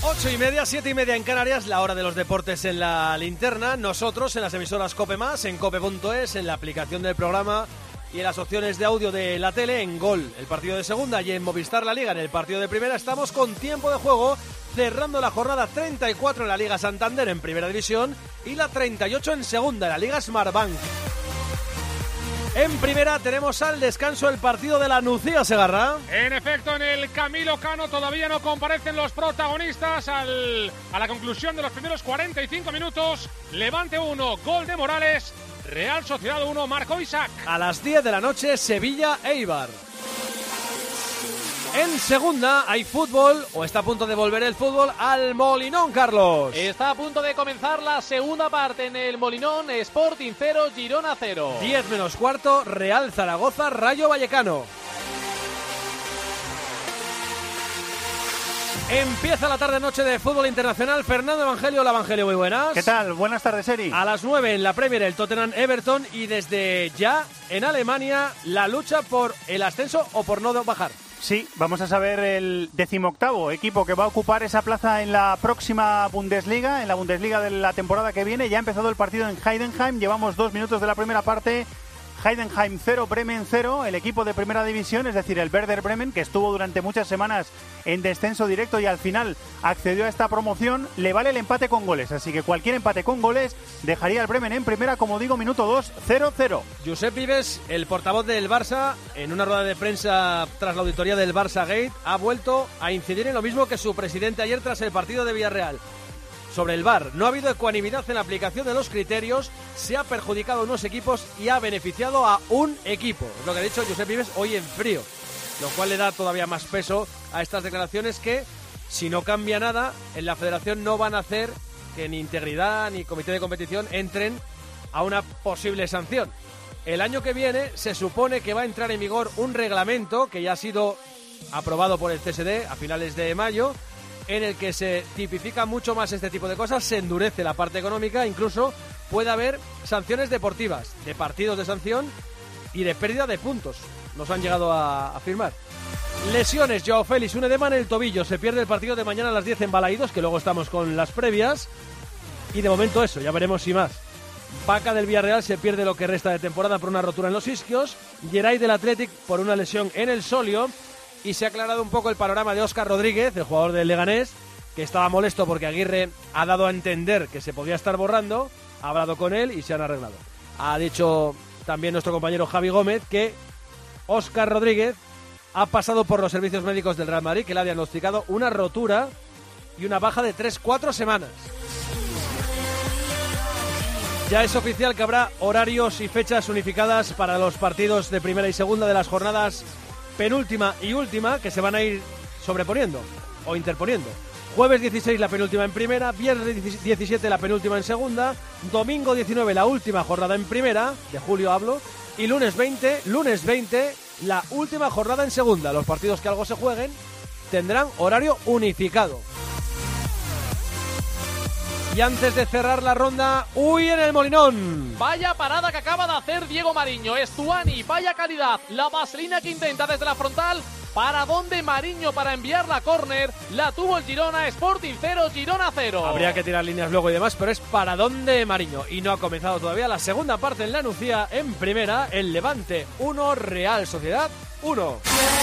8:30, 7:30 en Canarias, la hora de los deportes en la linterna. Nosotros en las emisoras COPE+, en cope.es, en la aplicación del programa y en las opciones de audio de la tele, en Gol, el partido de segunda, y en Movistar La Liga, en el partido de primera. Estamos con tiempo de juego, cerrando la jornada 34 en la Liga Santander en primera división y la 38 en segunda, en la Liga Smartbank. En primera tenemos al descanso el partido de la Nucía, Segarra. En efecto, en el Camilo Cano todavía no comparecen los protagonistas a la conclusión de los primeros 45 minutos. Levante 1, gol de Morales. Real Sociedad 1, marcó Isaac. A las 10 de la noche, Sevilla-Eibar. En segunda hay fútbol, o está a punto de volver el fútbol al Molinón, Carlos. Está a punto de comenzar la segunda parte en el Molinón. Sporting 0, Girona 0. 10 menos cuarto, Real Zaragoza, Rayo Vallecano. Empieza la tarde-noche de fútbol internacional. Fernando Evangelio, hola Evangelio, muy buenas. ¿Qué tal? Buenas tardes, Eri. A las 9 en la Premier el Tottenham-Everton, y desde ya en Alemania la lucha por el ascenso o por no bajar. Sí, vamos a saber el 18º equipo que va a ocupar esa plaza en la próxima Bundesliga, en la Bundesliga de la temporada que viene. Ya ha empezado el partido en Heidenheim, llevamos 2 minutos de la primera parte. Heidenheim 0, Bremen 0, el equipo de primera división, es decir, el Werder Bremen, que estuvo durante muchas semanas en descenso directo y al final accedió a esta promoción, le vale el empate con goles, así que cualquier empate con goles dejaría al Bremen en primera, como digo, minuto 2, 0-0. Josep Vives, el portavoz del Barça, en una rueda de prensa tras la auditoría del Barça Gate, ha vuelto a incidir en lo mismo que su presidente ayer tras el partido de Villarreal. Sobre el VAR, no ha habido ecuanimidad en la aplicación de los criterios, se ha perjudicado a unos equipos y ha beneficiado a un equipo. Es lo que ha dicho Josep Vives hoy en Frío, lo cual le da todavía más peso a estas declaraciones que, si no cambia nada, en la federación no van a hacer que ni Integridad ni Comité de Competición entren a una posible sanción. El año que viene se supone que va a entrar en vigor un reglamento que ya ha sido aprobado por el CSD a finales de mayo, en el que se tipifica mucho más este tipo de cosas, se endurece la parte económica, incluso puede haber sanciones deportivas, de partidos de sanción y de pérdida de puntos. Nos han llegado a firmar. Lesiones, Joao Félix, un edema en el tobillo, se pierde el partido de mañana a las 10 en Balaídos, que luego estamos con las previas, y de momento eso, ya veremos si más. Vaca del Villarreal se pierde lo que resta de temporada por una rotura en los isquios, Geray del Athletic por una lesión en el sóleo, y se ha aclarado un poco el panorama de Óscar Rodríguez, el jugador del Leganés, que estaba molesto porque Aguirre ha dado a entender que se podía estar borrando, ha hablado con él y se han arreglado. Ha dicho también nuestro compañero Javi Gómez que Óscar Rodríguez ha pasado por los servicios médicos del Real Madrid, que le ha diagnosticado una rotura y una baja de 3-4 semanas. Ya es oficial que habrá horarios y fechas unificadas para los partidos de primera y segunda de las jornadas penúltima y última, que se van a ir sobreponiendo o interponiendo. Jueves 16 la penúltima en primera, viernes 17 la penúltima en segunda, domingo 19 la última jornada en primera, de julio hablo, y lunes 20 la última jornada en segunda. Los partidos que algo se jueguen tendrán horario unificado. Y antes de cerrar la ronda, ¡uy en el Molinón! Vaya parada que acaba de hacer Diego Mariño. Estuani, vaya calidad. La vaselina que intenta desde la frontal. ¿Para dónde Mariño para enviar la córner? La tuvo el Girona, Sporting 0, Girona 0. Habría que tirar líneas luego y demás, pero es para dónde Mariño. Y no ha comenzado todavía la segunda parte en la Nucía. En primera, el Levante 1, Real Sociedad 1.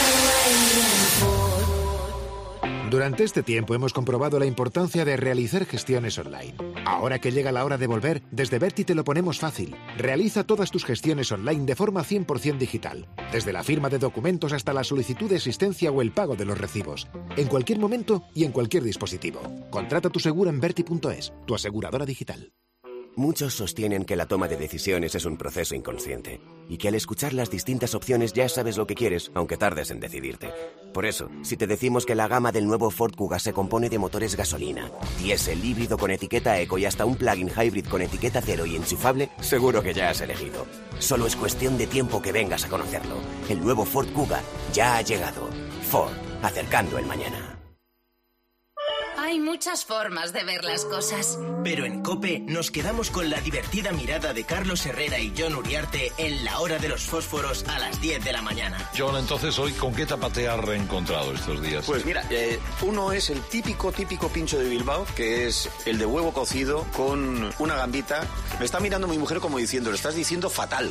Durante este tiempo hemos comprobado la importancia de realizar gestiones online. Ahora que llega la hora de volver, desde Berti te lo ponemos fácil. Realiza todas tus gestiones online de forma 100% digital. Desde la firma de documentos hasta la solicitud de existencia o el pago de los recibos. En cualquier momento y en cualquier dispositivo. Contrata tu seguro en Berti.es, tu aseguradora digital. Muchos sostienen que la toma de decisiones es un proceso inconsciente y que al escuchar las distintas opciones ya sabes lo que quieres, aunque tardes en decidirte. Por eso, si te decimos que la gama del nuevo Ford Kuga se compone de motores gasolina, diésel, híbrido con etiqueta eco y hasta un plug-in hybrid con etiqueta cero y enchufable, seguro que ya has elegido. Solo es cuestión de tiempo que vengas a conocerlo. El nuevo Ford Kuga ya ha llegado. Ford, acercando el mañana. Hay muchas formas de ver las cosas. Pero en COPE nos quedamos con la divertida mirada de Carlos Herrera y Jon Uriarte en La Hora de los Fósforos a las 10 de la mañana. Jon, entonces hoy, ¿con qué tapate has reencontrado estos días? Pues mira, uno es el típico pincho de Bilbao, que es el de huevo cocido con una gambita. Me está mirando mi mujer como diciendo, lo estás diciendo fatal.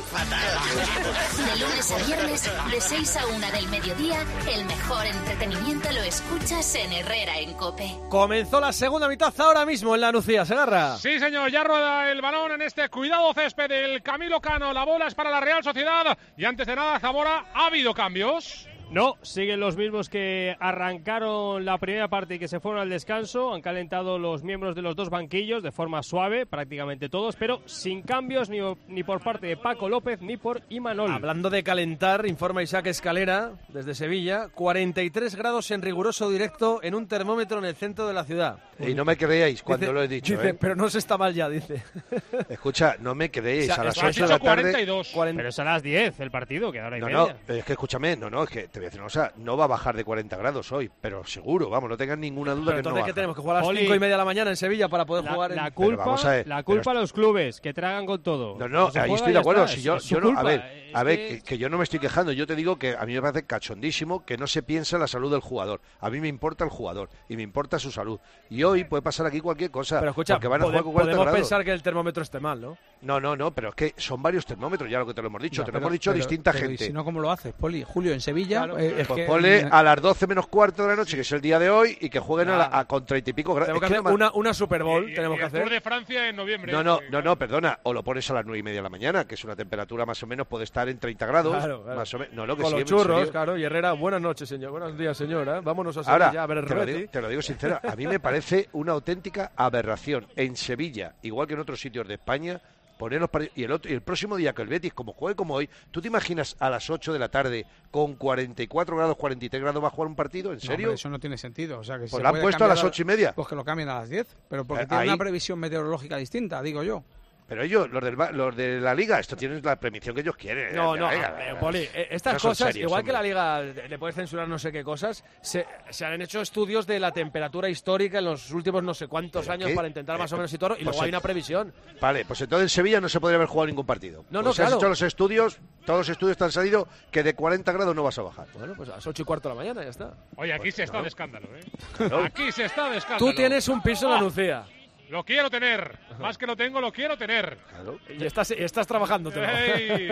De lunes a viernes, de 6 a 1 del mediodía, el mejor entretenimiento lo escuchas en Herrera en COPE. Comenzó la segunda mitad ahora mismo en la Nucía, Segarra. Sí, señor, ya rueda el balón en este cuidado césped del Camilo Cano. La bola es para la Real Sociedad. Y antes de nada, Zamora, ¿ha habido cambios? No, siguen los mismos que arrancaron la primera parte y que se fueron al descanso. Han calentado los miembros de los dos banquillos de forma suave, prácticamente todos, pero sin cambios ni por parte de Paco López ni por Imanol. Hablando de calentar, informa Isaac Escalera desde Sevilla, 43 grados en riguroso directo en un termómetro en el centro de la ciudad. Y no me creíais cuando lo he dicho. Dice, pero no se está mal ya, dice. Escucha, no me creéis, O sea, a las has 8 de la tarde... 42. Pero es a las 10 el partido, que ahora y media. No, es que escúchame, es que te voy a decir una cosa, no va a bajar de 40 grados hoy, pero seguro, vamos, no tengan ninguna duda. Pero que entonces, no ¿qué baja. tenemos? ¿Que jugar a las 5:30 de la mañana en Sevilla para poder jugar en...? La culpa a los clubes, que tragan con todo. No, ahí estoy de acuerdo. Si yo no, a ver, que... que yo no me estoy quejando, yo te digo que a mí me parece cachondísimo que no se piensa en la salud del jugador. A mí me importa el jugador y me importa su salud. Y hoy puede pasar aquí cualquier cosa. Pero escucha, porque van a jugar con 40 podemos grados. pensar que el termómetro esté mal, ¿no? No, pero es que son varios termómetros, ya lo que te lo hemos dicho. No, te lo hemos dicho distinta gente. ¿Y si no, cómo lo haces, Poli? Julio, en Sevilla... Claro, pues ponle a las 12 menos cuarto de la noche, que es el día de hoy, y que jueguen con 30 y pico grados. Tenemos que hacer una Super Bowl, tenemos que el hacer. Tour de Francia en noviembre. No, perdona. O lo pones a las 9:30 de la mañana, que es una temperatura más o menos, puede estar en 30 grados. Claro. Más o menos. No, lo que con sí, los churros, claro. Y Herrera, buenas noches, señor. Buenos días, señora. Vámonos a Sevilla Ahora, a ver el Reti. te lo digo sincera, a mí me parece una auténtica aberración. En Sevilla, igual que en otros sitios de España, poner los partidos, y el próximo día que el Betis, como juegue como hoy, ¿tú te imaginas a las 8 de la tarde con 44 grados, 43 grados va a jugar un partido? ¿En serio? Hombre, eso no tiene sentido. O sea, que pues lo han puesto a las 8:30. Pues que lo cambien a las 10, pero porque tiene una previsión meteorológica distinta, digo yo. Pero ellos, los de la Liga, esto tienen la premisión que ellos quieren. Poli, estas no cosas, serios, igual hombre. que la Liga le puede censurar no sé qué cosas, se han hecho estudios de la temperatura histórica en los últimos no sé cuántos años para intentar más o menos y todo, y pues luego hay una previsión. Vale, pues entonces en Sevilla no se podría haber jugado ningún partido. No, pues claro. has hecho los estudios, todos los estudios te han salido que de 40 grados no vas a bajar. Bueno, pues a las 8:15 de la mañana ya está. Oye, aquí Pues se está de escándalo, ¿eh? Claro. Aquí se está de escándalo. Tú tienes un piso en la Nucía. Lo quiero tener. Más que lo tengo, lo quiero tener. Claro. Y estás trabajando. Ahí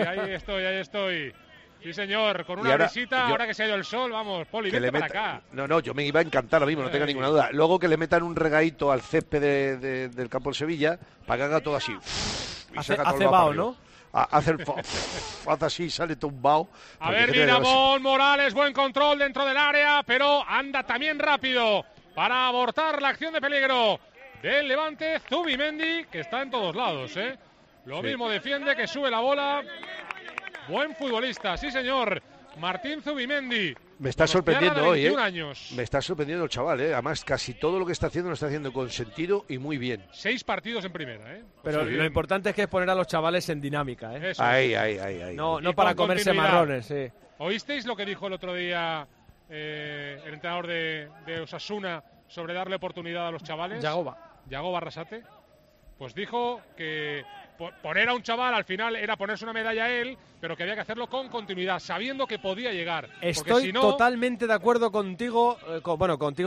estoy. Sí, señor, con una brisita, ahora que se ha ido el sol, vamos, Poli, vente para acá. No, yo me iba a encantar ahora mismo, no tenga ninguna duda. Luego que le metan un regadito al césped del campo del Sevilla, para que haga todo así. Hace vaho, ¿no? Hace así, sale tumbado. A ver, Dinamón Morales, buen control dentro del área, pero anda también rápido para abortar la acción de peligro del Levante. Zubimendi, que está en todos lados, ¿eh? Lo mismo defiende, que sube la bola. Buen futbolista, sí señor. Martín Zubimendi. Me está sorprendiendo hoy, años. Me está sorprendiendo el chaval, Además, casi todo lo que está haciendo lo está haciendo con sentido y muy bien. 6 partidos en primera, Pero lo importante es que es poner a los chavales en dinámica, Eso. Ahí. No para comerse marrones, sí. ¿Oísteis lo que dijo el otro día el entrenador de Osasuna sobre darle oportunidad a los chavales? Yagoba Arrasate. Pues dijo que poner a un chaval al final era ponerse una medalla a él, pero que había que hacerlo con continuidad, sabiendo que podía llegar. Estoy si no, totalmente de acuerdo contigo, con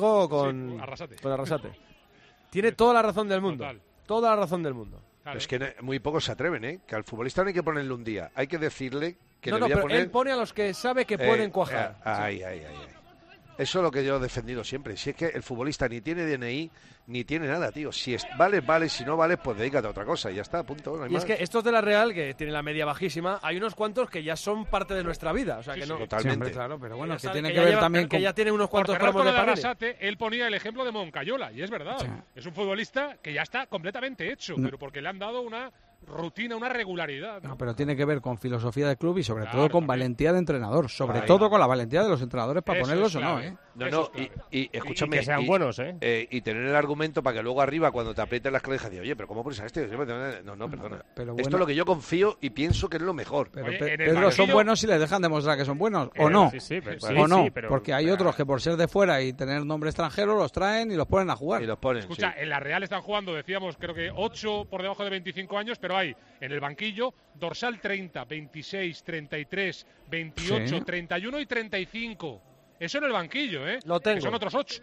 Arrasate. Tiene toda la razón del mundo. Total. Toda la razón del mundo. Claro. Es que muy pocos se atreven, que al futbolista no hay que ponerle un día, hay que decirle que le voy a pero poner... él pone a los que sabe que pueden cuajar. Ahí. Eso es lo que yo he defendido siempre. Si es que el futbolista ni tiene DNI, ni tiene nada, tío. Si vale, si no vale, pues dedícate a otra cosa y ya está, punto. No hay más. Es que estos de la Real, que tienen la media bajísima, hay unos cuantos que ya son parte de nuestra vida. O sea, que no. Totalmente. Sí, claro, pero bueno, que tiene que ver también que ya tiene unos cuantos gramos gramos de Panini. Arrasate, él ponía el ejemplo de Moncayola, y es verdad. Sí. Es un futbolista que ya está completamente hecho, pero porque le han dado una rutina, una regularidad. No, pero tiene que ver con filosofía del club y sobre todo con valentía de entrenador. Sobre todo con la valentía de los entrenadores para ponerlos o no, ¿eh? No, y escúchame. Y que sean buenos, ¿eh? Y tener el argumento para que luego arriba, cuando te aprieten las claves, digas, oye, pero ¿cómo pones a este? No, perdona. Pero bueno, esto es lo que yo confío y pienso que es lo mejor. Pero Pedro, son buenos si les dejan demostrar que son buenos, ¿o no? ¿O no? Porque hay otros que por ser de fuera y tener nombre extranjero los traen y los ponen a jugar. Y los ponen, Escucha, en la Real están jugando, decíamos, creo que 8 por debajo de 25 años, pero hay en el banquillo dorsal 30, 26, 33, 28, 31 y 35. Eso en el banquillo, ¿eh? Lo tengo. Que son otros 8.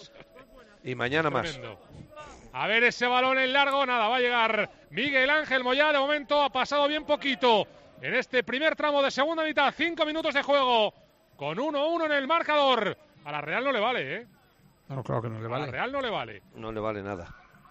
Y mañana más. A ver ese balón en largo, nada, va a llegar Miguel Ángel Moyá. De momento ha pasado bien poquito en este primer tramo de segunda mitad. 5 minutos de juego con 1-1 en el marcador. A la Real no le vale, ¿eh? No, claro que no le vale. A la Real no le vale. No le vale nada.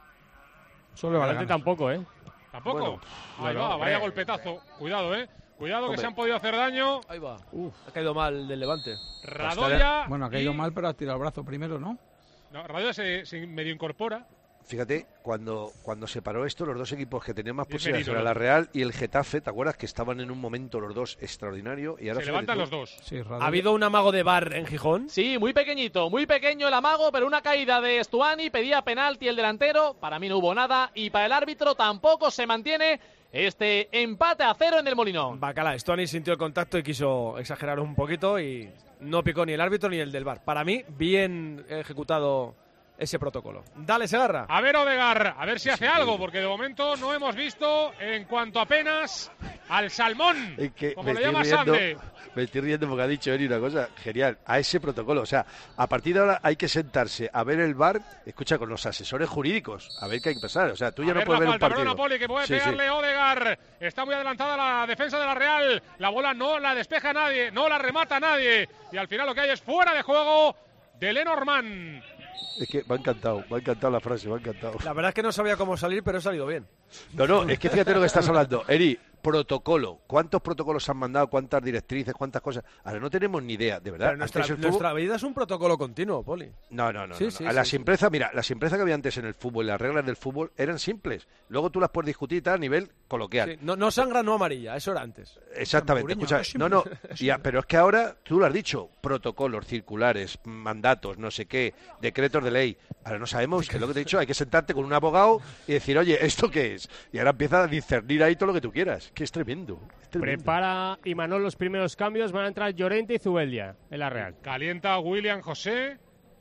Solo le vale tampoco, ¿eh? ¿Tampoco? Bueno, ahí va, vaya golpetazo. Cuidado, ¿eh? Cuidado, que se han podido hacer daño. Ahí va. Ha caído mal del Levante. Radoya. Bueno, ha caído mal, pero ha tirado el brazo primero, ¿no? No, Radoya se medio incorpora. Fíjate, cuando se paró esto, los dos equipos que tenían más posibilidades eran la Real y el Getafe, ¿te acuerdas? Que estaban en un momento los dos extraordinario y ahora se levantan los dos. Sí, ¿Ha habido un amago de VAR en Gijón? Sí, muy pequeñito, muy pequeño el amago, pero una caída de Stuani, pedía penalti el delantero, para mí no hubo nada, y para el árbitro tampoco. Se mantiene este empate a 0 en el Molinón. Bacala, Stuani sintió el contacto y quiso exagerar un poquito y no picó ni el árbitro ni el del VAR. Para mí, bien ejecutado ese protocolo. Dale, Segarra. A ver, Odegaard, a ver si hace algo, porque de momento no hemos visto en cuanto apenas al salmón, como le llama Sande. Me estoy riendo porque ha dicho Eri una cosa genial, a ese protocolo. O sea, a partir de ahora hay que sentarse a ver el VAR, escucha, con los asesores jurídicos, a ver qué hay que pasar. O sea, tú ya no puedes ver un partido. Perdona, Poli, que puede pegarle Odegaard. Está muy adelantada la defensa de la Real. La bola no la despeja nadie, no la remata nadie. Y al final lo que hay es fuera de juego de Lenormand. Es que me ha encantado la frase, me ha encantado. La verdad es que no sabía cómo salir, pero he salido bien. No, es que fíjate lo que estás hablando. Eri, protocolo. ¿Cuántos protocolos han mandado? ¿Cuántas directrices? ¿Cuántas cosas? Ahora no tenemos ni idea, de verdad. Pero nuestra vida es un protocolo continuo, Poli. No. La simpleza que había antes en el fútbol, las reglas del fútbol eran simples. Luego tú las puedes discutir a nivel coloquial. Sí, no sangra, no amarilla, eso era antes. Exactamente. Escucha, pero es que ahora, tú lo has dicho, protocolos, circulares, mandatos, no sé qué, decretos de ley. Ahora no sabemos, que es lo que te he dicho, hay que sentarte con un abogado y decir, oye, ¿esto qué es? Y ahora empieza a discernir ahí todo lo que tú quieras. Que es tremendo. Prepara Imanol los primeros cambios. Van a entrar Llorente y Zubeldia en la Real. Calienta William José.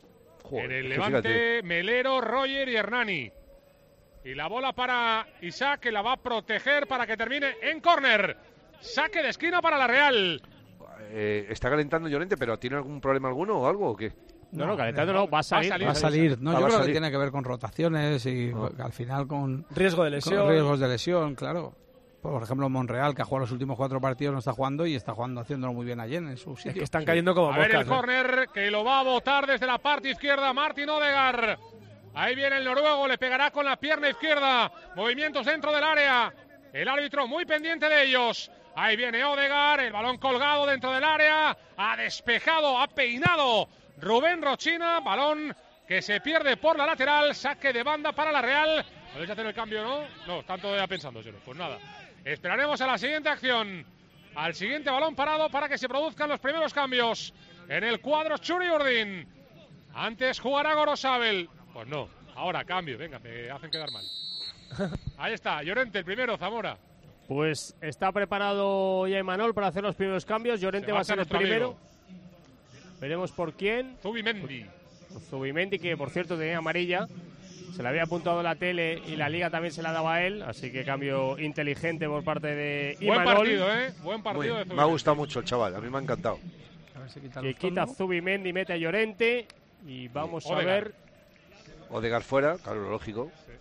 En el Levante, fíjate. Melero, Roger y Hernani. Y la bola para Isaac, que la va a proteger para que termine en córner. Saque de esquina para la Real. Está calentando Llorente, pero ¿tiene algún problema alguno o algo o qué? No, calentando no, va a salir. Va a salir. No, yo creo que tiene que ver con rotaciones y al final con riesgo de lesión. Con riesgos de lesión, claro. Por ejemplo, Monreal, que ha jugado los últimos 4 partidos, no está jugando y está jugando haciéndolo muy bien allí en su sitio. Es que están cayendo como moscas. A ver el córner, que lo va a botar desde la parte izquierda Martin Odegaard. Ahí viene el noruego, le pegará con la pierna izquierda. Movimientos dentro del área. El árbitro muy pendiente de ellos. Ahí viene Odegaard, el balón colgado dentro del área. Ha despejado, ha peinado Rubén Rochina. Balón que se pierde por la lateral. Saque de banda para la Real. A ver si hacen el cambio, ¿no? No, están todavía pensándoselo. Pues nada. Esperaremos a la siguiente acción, al siguiente balón parado para que se produzcan los primeros cambios en el cuadro Txuri Urdin. Antes jugará Gorosabel. Pues no, ahora cambio, venga, me hacen quedar mal. Ahí está, Llorente el primero, Zamora. Pues está preparado ya Imanol para hacer los primeros cambios. Llorente va a ser el primero. Veremos por quién. Zubimendi, que por cierto tenía amarilla. Se le había apuntado la tele y la Liga también se la daba a él, así que cambio inteligente por parte de Imanol. Buen partido, Buen partido de Zubimendi. Me ha gustado mucho el chaval, a mí me ha encantado. A ver si quita Zubimendi, mete a Llorente y vamos a ver. Odegaard fuera, claro, lógico. Sí.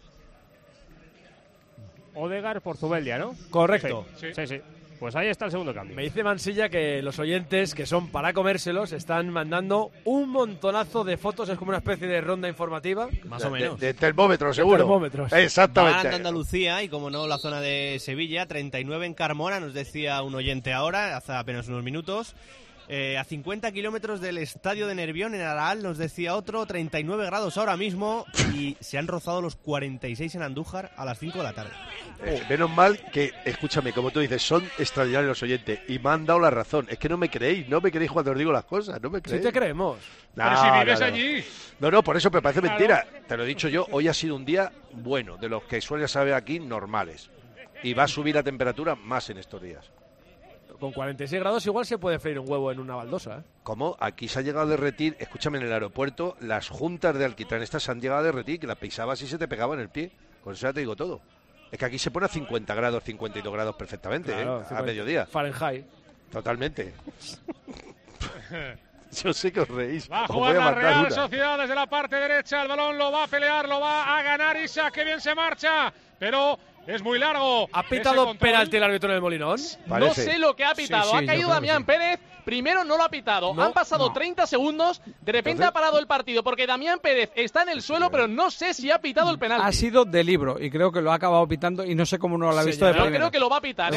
Odegaard por Zubeldia, ¿no? Correcto. Sí. Pues ahí está el segundo cambio. Me dice Mansilla que los oyentes, que son para comérselos, están mandando un montonazo de fotos. Es como una especie de ronda informativa. Más o menos. De termómetros, seguro. Termómetros. Exactamente. Van de Andalucía y, como no, la zona de Sevilla. 39 en Carmona, nos decía un oyente ahora, hace apenas unos minutos. A 50 kilómetros del estadio de Nervión, en Araal, nos decía otro, 39 grados ahora mismo y se han rozado los 46 en Andújar a las 5 de la tarde. Menos mal que, escúchame, como tú dices, son extraordinarios los oyentes y me han dado la razón. Es que no me creéis cuando os digo las cosas, no me creéis. Sí te creemos. Pero si vives allí. No, por eso me parece mentira. Te lo he dicho yo, hoy ha sido un día bueno, de los que suele saber aquí, normales. Y va a subir la temperatura más en estos días. Con 46 grados igual se puede freír un huevo en una baldosa, ¿eh? ¿Cómo? Aquí se ha llegado a derretir, escúchame, en el aeropuerto, las juntas de alquitrán estas se han llegado a derretir, que las pisabas y se te pegaba en el pie. Con eso ya te digo todo. Es que aquí se pone a 50 grados, 52 grados perfectamente, claro, a mediodía. Fahrenheit. Totalmente. Yo sé que os reís. Va a jugar la Real Sociedad desde la parte derecha. El balón lo va a pelear, lo va a ganar Isaac. ¡Qué bien se marcha! Pero es muy largo. ¿Ha pitado penalti el árbitro en el Molinón? Parece. No sé lo que ha pitado. Ha caído Damián Pérez. Primero no lo ha pitado. Han pasado 30 segundos. De repente ha parado el partido porque Damián Pérez está en el suelo, pero no sé si ha pitado el penalti. Ha sido de libro y creo que lo ha acabado pitando y no sé cómo no lo ha visto de primera. Yo creo que lo va a pitar, ¿eh?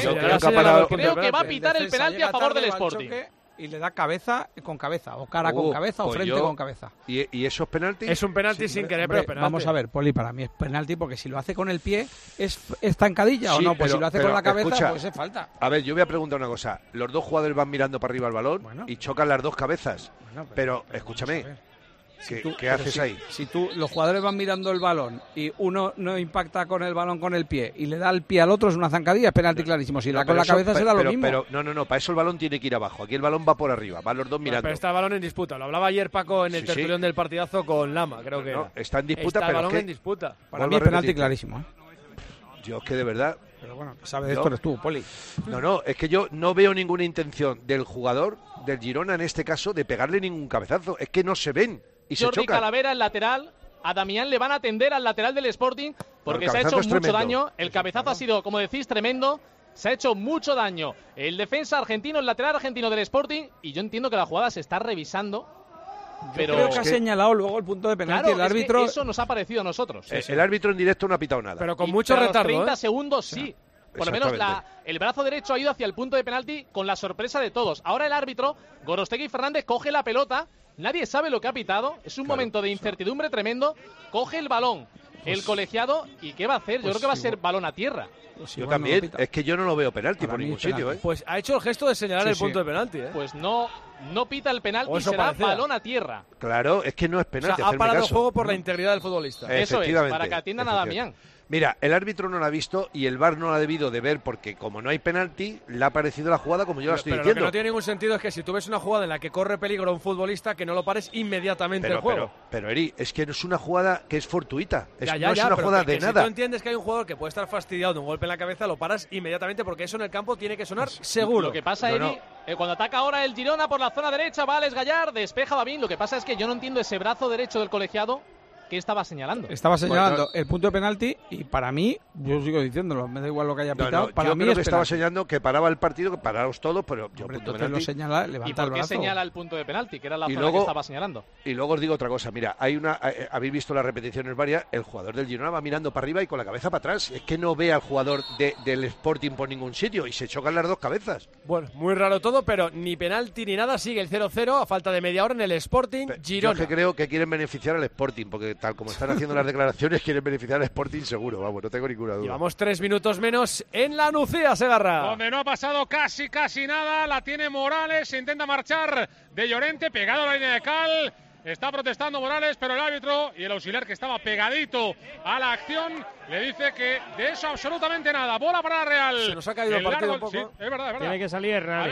Creo que va a pitar el penalti a favor del Sporting. Y le da cabeza con cabeza, o cara con cabeza, o frente con cabeza. ¿Y esos penaltis? Es un penalti sin querer, pero penalti. Vamos a ver, Poli, para mí es penalti porque si lo hace con el pie, ¿es zancadilla o no? Pues si lo hace con la cabeza, escucha, pues es falta. A ver, yo voy a preguntar una cosa. Los dos jugadores van mirando para arriba el balón y chocan las dos cabezas. Bueno, pero escúchame, ¿qué haces ahí? Si los jugadores van mirando el balón y uno no impacta con el balón con el pie y le da el pie al otro, es una zancadilla, es penalti clarísimo. Si da con la cabeza será lo mismo. Pero no, para eso el balón tiene que ir abajo. Aquí el balón va por arriba, van los dos mirando. Pero está el balón en disputa. Lo hablaba ayer Paco en el tertulión del partidazo con Lama, creo que no, está en disputa, está pero el balón en disputa. Para mí es penalti clarísimo, ¿eh? Yo es que de verdad... Pero bueno, que sabe de esto eres tú, Poli. No, es que yo no veo ninguna intención del jugador, del Girona en este caso, de pegarle ningún cabezazo. Es que no se ven. Y Jordi Calavera, el lateral, a Damián le van a atender al lateral del Sporting porque se ha hecho mucho daño. El cabezazo ha sido, como decís, tremendo. Se ha hecho mucho daño. El defensa argentino, el lateral argentino del Sporting, y yo entiendo que la jugada se está revisando. Pero creo que ha señalado luego el punto de penalti el árbitro. Es que eso nos ha parecido a nosotros. El árbitro en directo no ha pitado nada. Pero con mucho retardo. 30 segundos sí. Por lo menos el brazo derecho ha ido hacia el punto de penalti con la sorpresa de todos. Ahora el árbitro, Gorostegui Fernández, coge la pelota. Nadie sabe lo que ha pitado. Es un momento de incertidumbre tremendo. Coge el balón, el colegiado, ¿y qué va a hacer? Yo creo que va a ser balón a tierra. Yo también. Es que yo no lo veo penalti por ningún sitio, ¿eh? Pues ha hecho el gesto de señalar el punto de penalti, ¿eh? Pues no pita el penalti, será balón a tierra. Claro, es que no es penalti. O sea, ha parado el juego por la integridad del futbolista. Eso es, para que atiendan a Damián. Mira, el árbitro no lo ha visto y el VAR no lo ha debido de ver porque como no hay penalti, le ha parecido la jugada como yo la estoy diciendo. Lo que no tiene ningún sentido es que si tú ves una jugada en la que corre peligro un futbolista, que no lo pares inmediatamente el juego. Pero Eri, es que no es una jugada que es fortuita. No es una jugada de nada. Si tú entiendes que hay un jugador que puede estar fastidiado de un golpe en la cabeza, lo paras inmediatamente porque eso en el campo tiene que sonar seguro. Lo que pasa, Eri, cuando ataca ahora el Girona por la zona derecha, va Alex Gallar, despeja Babín. Lo que pasa es que yo no entiendo ese brazo derecho del colegiado. ¿Qué estaba señalando? Estaba señalando el punto de penalti y para mí, yo sigo diciéndolo, me da igual lo que haya pitado. Para yo mí creo que estaba señalando que paraba el partido, que pararos todos, pero yo entonces lo señala, levanta el brazo. ¿Y por qué señala el punto de penalti? Que era la zona que estaba señalando. Y luego os digo otra cosa, mira, habéis visto las repeticiones varias, el jugador del Girona va mirando para arriba y con la cabeza para atrás. Es que no ve al jugador del Sporting por ningún sitio y se chocan las dos cabezas. Bueno, muy raro todo, pero ni penalti ni nada, sigue el 0-0 a falta de media hora en el Sporting Girona. Yo creo que quieren beneficiar al Sporting, porque tal como están haciendo las declaraciones quieren beneficiar al Sporting seguro, vamos, no tengo ninguna duda. Llevamos 3 minutos menos en la Nucía, Segarra. Donde no ha pasado casi nada, la tiene Morales, se intenta marchar de Llorente, pegado a la línea de cal, está protestando Morales, pero el árbitro y el auxiliar que estaba pegadito a la acción le dice que de eso absolutamente nada. Bola para la Real. Se nos ha caído el partido un poco. Sí, es verdad. Tiene que salir Real.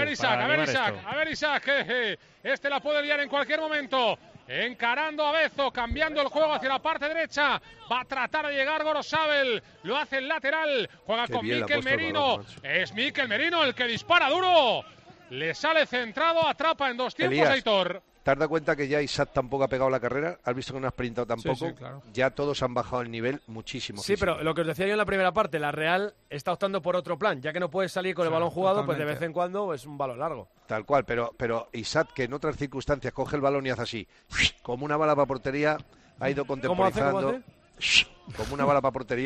A ver Isaac, este la puede liar en cualquier momento. Encarando a Bezo, cambiando el juego hacia la parte derecha. Va a tratar de llegar Gorosabel. Lo hace el lateral. Juega con Mikel Merino. Es Mikel Merino el que dispara duro. Le sale centrado, atrapa en 2 tiempos a Aitor. ¿Te has dado cuenta que ya Isaac tampoco ha pegado la carrera? ¿Has visto que no has sprintado tampoco? Sí, claro. Ya todos han bajado el nivel muchísimo. Sí, pero lo que os decía yo en la primera parte, la Real está optando por otro plan. Ya que no puedes salir con el balón jugado, pues de vez en cuando es un balón largo. Tal cual, pero Isaac, que en otras circunstancias coge el balón y hace así, como una bala para portería, ha ido contemporizando. ¿Cómo hace? Como una bala para portería.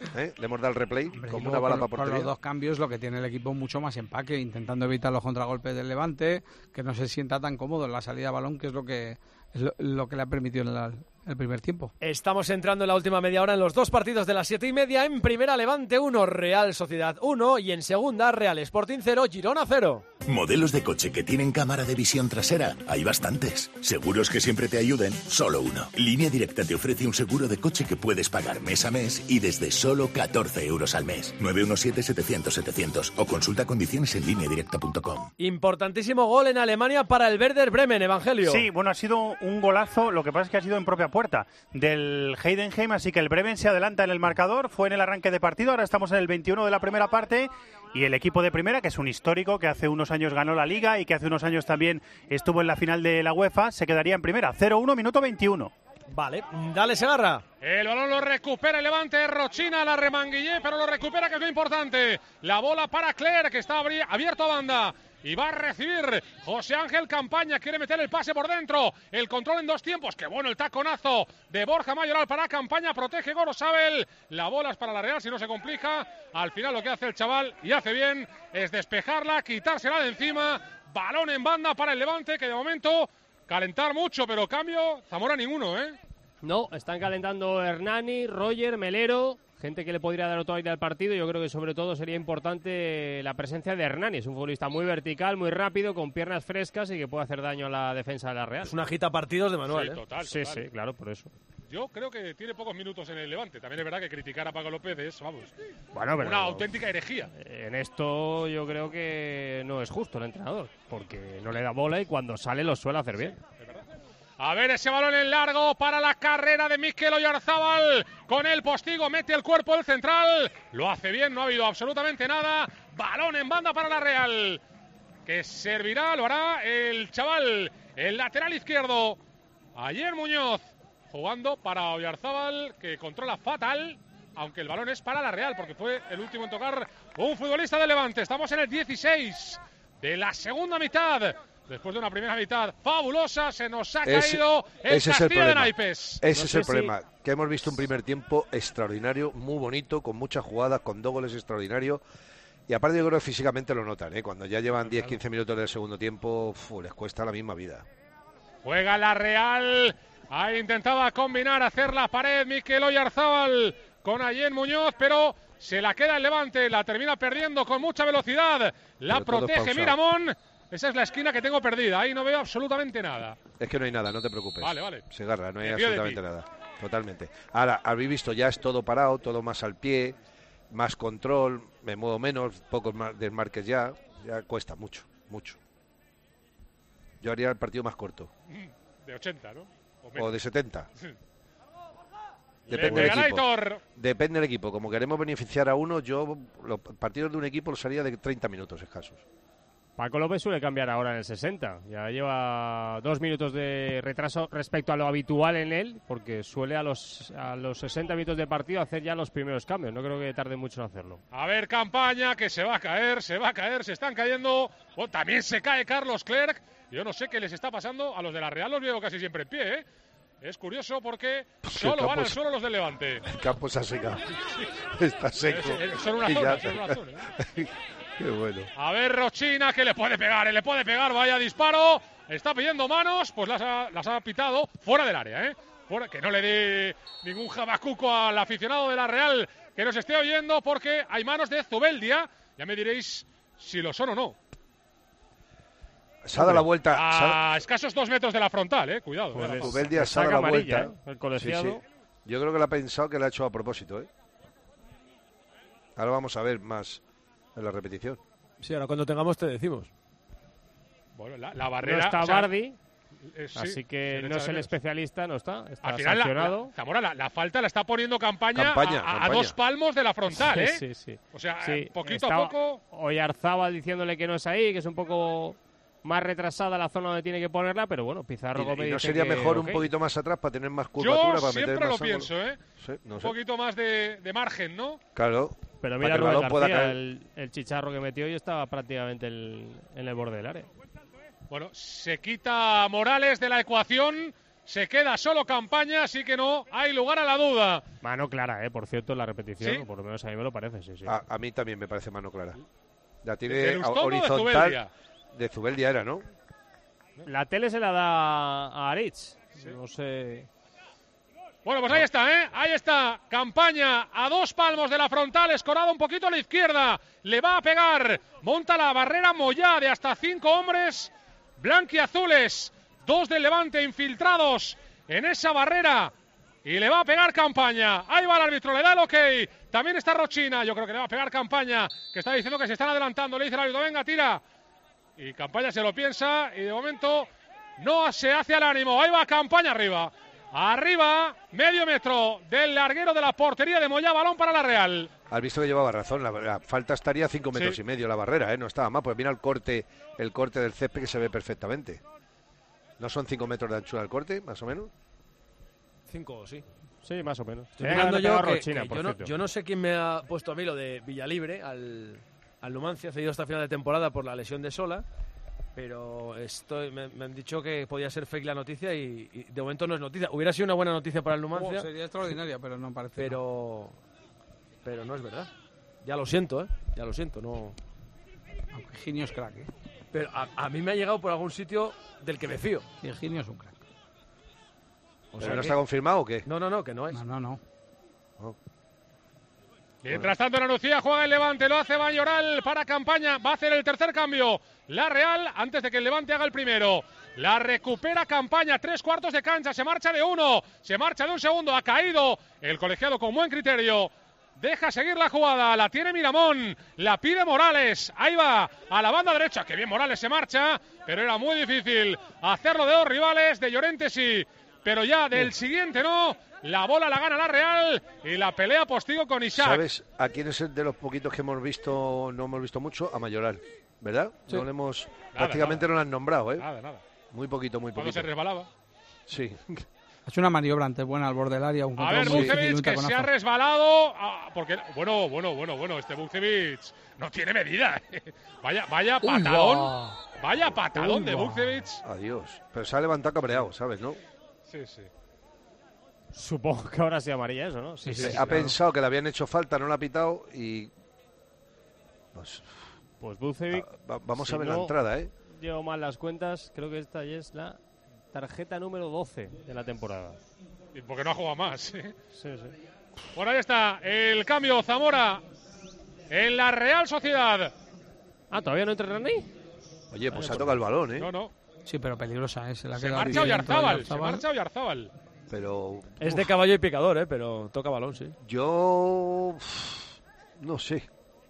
Le hemos dado el replay como una bala para portería. Con los dos cambios lo que tiene el equipo mucho más empaque, intentando evitar los contragolpes del Levante, que no se sienta tan cómodo en la salida de balón, que es lo que le ha permitido el primer tiempo. Estamos entrando en la última media hora en los dos partidos de las 7:30. En primera, Levante 1, Real Sociedad 1, y en segunda, Real Sporting 0, Girona 0. Modelos de coche que tienen cámara de visión trasera, hay bastantes. Seguros que siempre te ayuden, solo uno. Línea Directa te ofrece un seguro de coche que puedes pagar mes a mes y desde solo 14 euros al mes. 917-700-700 o consulta condiciones en lineadirecta.com. Importantísimo gol en Alemania para el Werder Bremen, Evangelio. Sí, bueno, ha sido un golazo, lo que pasa es que ha sido en propia puerta del Heidenheim, así que el Bremen se adelanta en el marcador, fue en el arranque de partido, ahora estamos en el 21 de la primera parte y el equipo de primera, que es un histórico, que hace unos años ganó la Liga y que hace unos años también estuvo en la final de la UEFA, se quedaría en primera, 0-1, minuto 21. Vale, dale Segarra. El balón lo recupera el Levante, Rochina la remanguillé, pero lo recupera, que es lo importante. La bola para Clerc, que está abierto a banda. Y va a recibir José Ángel Campaña, quiere meter el pase por dentro, el control en dos tiempos, qué bueno el taconazo de Borja Mayoral para Campaña, protege Gorosabel, la bola es para la Real, si no se complica, al final lo que hace el chaval, y hace bien, es despejarla, quitársela de encima, balón en banda para el Levante, que de momento, calentar mucho, pero cambio, Zamora ninguno, No, están calentando Hernani, Roger, Melero, gente que le podría dar otro aire al partido. Yo creo que sobre todo sería importante la presencia de Hernani. Es un futbolista muy vertical, muy rápido, con piernas frescas y que puede hacer daño a la defensa de la Real. Es una agita partidos de manual. Sí, total. Sí, claro, por eso. Yo creo que tiene pocos minutos en el Levante. También es verdad que criticar a Paco López es, vamos, bueno, pero una auténtica herejía. En esto yo creo que no es justo el entrenador, porque no le da bola y cuando sale lo suele hacer bien. A ver ese balón en largo para la carrera de Mikel Oyarzábal. Con el postigo mete el cuerpo del central. Lo hace bien, no ha habido absolutamente nada. Balón en banda para la Real. Que servirá, lo hará el chaval, el lateral izquierdo. Ayer Muñoz jugando para Oyarzábal, que controla fatal. Aunque el balón es para la Real, porque fue el último en tocar un futbolista de Levante. Estamos en el 16 de la segunda mitad. Después de una primera mitad fabulosa, se nos ha caído el castillo de naipes. Ese es el problema, que hemos visto un primer tiempo extraordinario, muy bonito, con muchas jugadas, con 2 goles extraordinarios. Y aparte yo creo que físicamente lo notan, Cuando ya llevan 10-15 minutos del segundo tiempo, les cuesta la misma vida. Juega la Real, ahí intentaba combinar, hacer la pared Mikel Oyarzábal con Ayen Muñoz, pero se la queda el Levante, la termina perdiendo con mucha velocidad, la protege Miramón. Esa es la esquina que tengo perdida. Ahí no veo absolutamente nada. Es que no hay nada, no te preocupes. Vale. Segarra, no hay absolutamente nada. Totalmente. Ahora, habéis visto, ya es todo parado, todo más al pie, más control, me muevo menos, pocos más desmarques ya. Ya cuesta mucho. Yo haría el partido más corto. De 80, ¿no? O de 70. Depende del equipo. Depende del equipo. Como queremos beneficiar a uno, yo los partidos de un equipo los haría de 30 minutos escasos. Paco López suele cambiar ahora en el 60. Ya lleva 2 minutos de retraso respecto a lo habitual en él, porque suele a los 60 minutos de partido hacer ya los primeros cambios. No creo que tarde mucho en hacerlo. A ver, Campaña, que se va a caer, se están cayendo. También se cae Carlos Clerc. Yo no sé qué les está pasando. A los de la Real los veo casi siempre en pie, Es curioso porque solo van al suelo los del Levante. El campo se ha secado. Está seco. Son una zona. Qué bueno. A ver, Rochina, que le puede pegar, vaya disparo. Está pidiendo manos, pues las ha pitado fuera del área, que no le dé ningún jabacuco al aficionado de la Real que nos esté oyendo, porque hay manos de Zubeldia. Ya me diréis si lo son o no. Se ha dado la vuelta. A escasos 2 metros de la frontal, cuidado. Zubeldia se ha dado la vuelta. El colegiado. Sí. Yo creo que lo ha pensado, que lo ha hecho a propósito, Ahora vamos a ver más en la repetición. Sí, ahora cuando tengamos te decimos. Bueno, la barrera... No está Bardi, así que no es el especialista, no está al final sancionado. Zamora, la falta la está poniendo Campaña. A 2 palmos de la frontal, Sí. O sea, poquito a poco... Oyarzábal diciéndole que no es ahí, que es un poco más retrasada la zona donde tiene que ponerla, pero bueno, Pizarro Gómez ¿Y no dice sería mejor un poquito más atrás para tener más curvatura? Yo siempre lo pienso, Sí, no un sé. poquito más de margen, ¿no? Claro. Pero mira, Rubén García, el chicharro que metió y estaba prácticamente en el borde del área. Bueno, se quita Morales de la ecuación se queda solo Campaña, así que no hay lugar a la duda. Mano clara, por cierto, en la repetición, ¿Sí? o por lo menos a mí me lo parece, sí. A mí también me parece mano clara. La tiene ¿De Lustón o de horizontal. Zubeldia? De Zubeldia era, ¿no? La tele se la da a Aritz. No sé. Bueno, pues ahí está, ¿eh? Ahí está. Campaña a 2 palmos de la frontal, escorado un poquito a la izquierda. Le va a pegar. Monta la barrera Moyá de hasta 5 hombres blanquiazules. 2 del Levante infiltrados en esa barrera. Y le va a pegar Campaña. Ahí va el árbitro, le da el ok. También está Rochina. Yo creo que le va a pegar Campaña, que está diciendo que se están adelantando. Le dice el árbitro, venga, tira. Y Campaña se lo piensa y de momento no se hace al ánimo. Ahí va Campaña arriba. Arriba, medio metro del larguero de la portería de Moyá, balón para la Real. Has visto que llevaba razón, la falta estaría a 5 metros y medio la barrera, no estaba mal, pues mira el corte del césped que se ve perfectamente. ¿No son 5 metros de anchura el corte, más o menos? 5, sí. Sí, más o menos. Estoy mirando yo que yo no sé quién me ha puesto a mí lo de Villalibre al Numancia, cedido hasta final de temporada por la lesión de Sola. Pero me han dicho que podía ser fake la noticia y de momento no es noticia. Hubiera sido una buena noticia para el Numancia. Sería extraordinaria, pero no parece. Pero no es verdad. Ya lo siento, Ya lo siento, no. Aunque Ginio es crack, Pero a mí me ha llegado por algún sitio del que me fío. Sí, Ginio es un crack. ¿Pero no está confirmado o qué? No, que no es. No. Oh. Mientras tanto, en Andalucía juega el Levante, lo hace Mayoral para Campaña, va a hacer el tercer cambio. La Real, antes de que el Levante haga el primero. La recupera Campaña, 3/4 de cancha, se marcha de 1, se marcha de un segundo, ha caído el colegiado con buen criterio. Deja seguir la jugada, la tiene Miramón, la pide Morales, ahí va, a la banda derecha, que bien Morales se marcha, pero era muy difícil hacerlo de 2 rivales, de Llorente sí, pero ya del siguiente no. La bola la gana la Real y la pelea postigo con Isaac. ¿Sabes a quién es el de los poquitos que hemos visto, no hemos visto mucho? A Mayoral, ¿verdad? Sí. No le hemos, prácticamente no lo han nombrado, Nada. Muy poquito. Cuando se resbalaba. Sí. Ha hecho una maniobra antes buena al borde del área. A ver, Bucevic, que se ha resbalado. Porque, bueno, este Bucevic no tiene medida. Vaya patadón. Vaya patadón de Bucevic. Adiós. Pero se ha levantado cabreado, ¿sabes, no? Sí. Supongo que ahora sí amarilla eso, ¿no? Sí, ha pensado que le habían hecho falta, no la ha pitado y... Pues Bucevic... Vamos a ver la entrada, Llevo mal las cuentas, creo que esta ya es la tarjeta número 12 de la temporada. Y porque no ha jugado más. Sí. Bueno, ahí está el cambio, Zamora en la Real Sociedad. ¿Todavía no entra ni? Oye, pues ha tocado el balón, No. Sí, pero peligrosa, se la Se marcha Oyarzábal. Pero... Es de caballo y picador, pero toca balón, sí. Yo... no sé.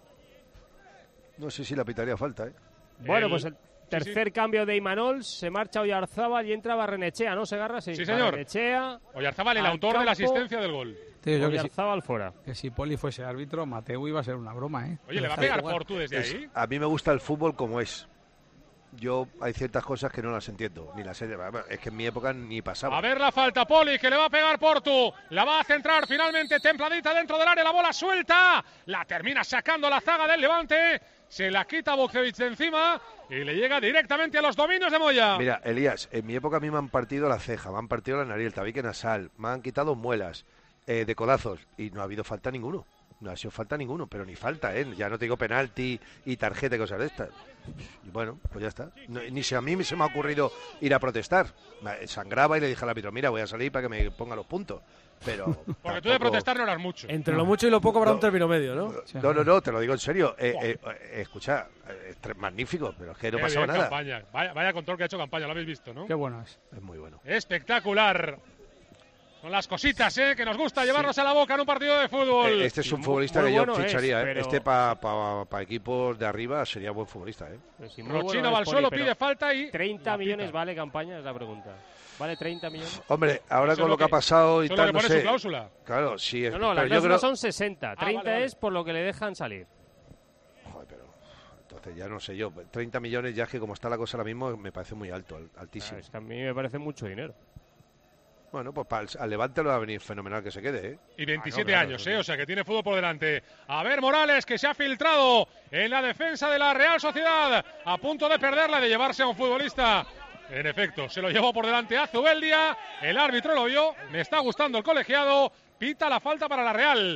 No sé si la pitaría falta, Bueno, pues el tercer cambio de Imanol, se marcha Oyarzábal y entra Barrenechea, ¿no, Segarra? Sí, señor. Barrenechea. Oyarzábal, el autor de la asistencia del gol. Oyarzábal fuera. Que si Poli fuese árbitro, Mateu iba a ser una broma, Oye, ¿le va a pegar Portu desde ahí? A mí me gusta el fútbol como es. Yo hay ciertas cosas que no las entiendo, ni las sé. Es que en mi época ni pasaba. A ver la falta, Poli, que le va a pegar Portu. La va a centrar finalmente, templadita dentro del área, la bola suelta. La termina sacando la zaga del Levante. Se la quita Bucevic de encima y le llega directamente a los dominios de Moya. Mira, Elías, en mi época a mí me han partido la ceja, me han partido la nariz, el tabique nasal, me han quitado muelas de codazos y no ha habido falta ninguno. No ha sido falta ninguno, pero ni falta, Ya no te digo penalti y tarjeta y cosas de estas. Y bueno, pues ya está. Ni si a mí se me ha ocurrido ir a protestar. Sangraba y le dije al árbitro, mira, voy a salir para que me ponga los puntos. Pero porque tampoco... tú de protestar no eras mucho. Entre lo mucho y lo poco habrá un término medio, ¿no? No, te lo digo en serio. Escucha, magnífico, pero es que no pasaba nada. Campaña. Vaya control que ha hecho Campaña, lo habéis visto, ¿no? Qué bueno es. Es muy bueno. Espectacular. Son las cositas, que nos gusta llevarnos a la boca en un partido de fútbol. Este es un futbolista que yo ficharía, pero... Este para equipos de arriba sería buen futbolista, Rochino va al suelo, pide falta y... 30 millones vale Campaña, es la pregunta. ¿Vale 30 millones? Hombre, ahora con lo que ha pasado y tal, no sé. Su cláusula. Claro, sí. No, las cláusulas son 60. 30 vale. Es por lo que le dejan salir. Joder, pero... Entonces ya no sé yo. 30 millones ya es que como está la cosa ahora mismo me parece muy alto, altísimo. Es que a mí me parece mucho dinero. Bueno, pues al Levante le va a venir fenomenal que se quede, Y 27 años, o sea que tiene fútbol por delante. A ver, Morales, que se ha filtrado en la defensa de la Real Sociedad, a punto de perderla, de llevarse a un futbolista En efecto, se lo llevó por delante a Zubeldia, el árbitro lo vio, me está gustando el colegiado, pita la falta para la Real.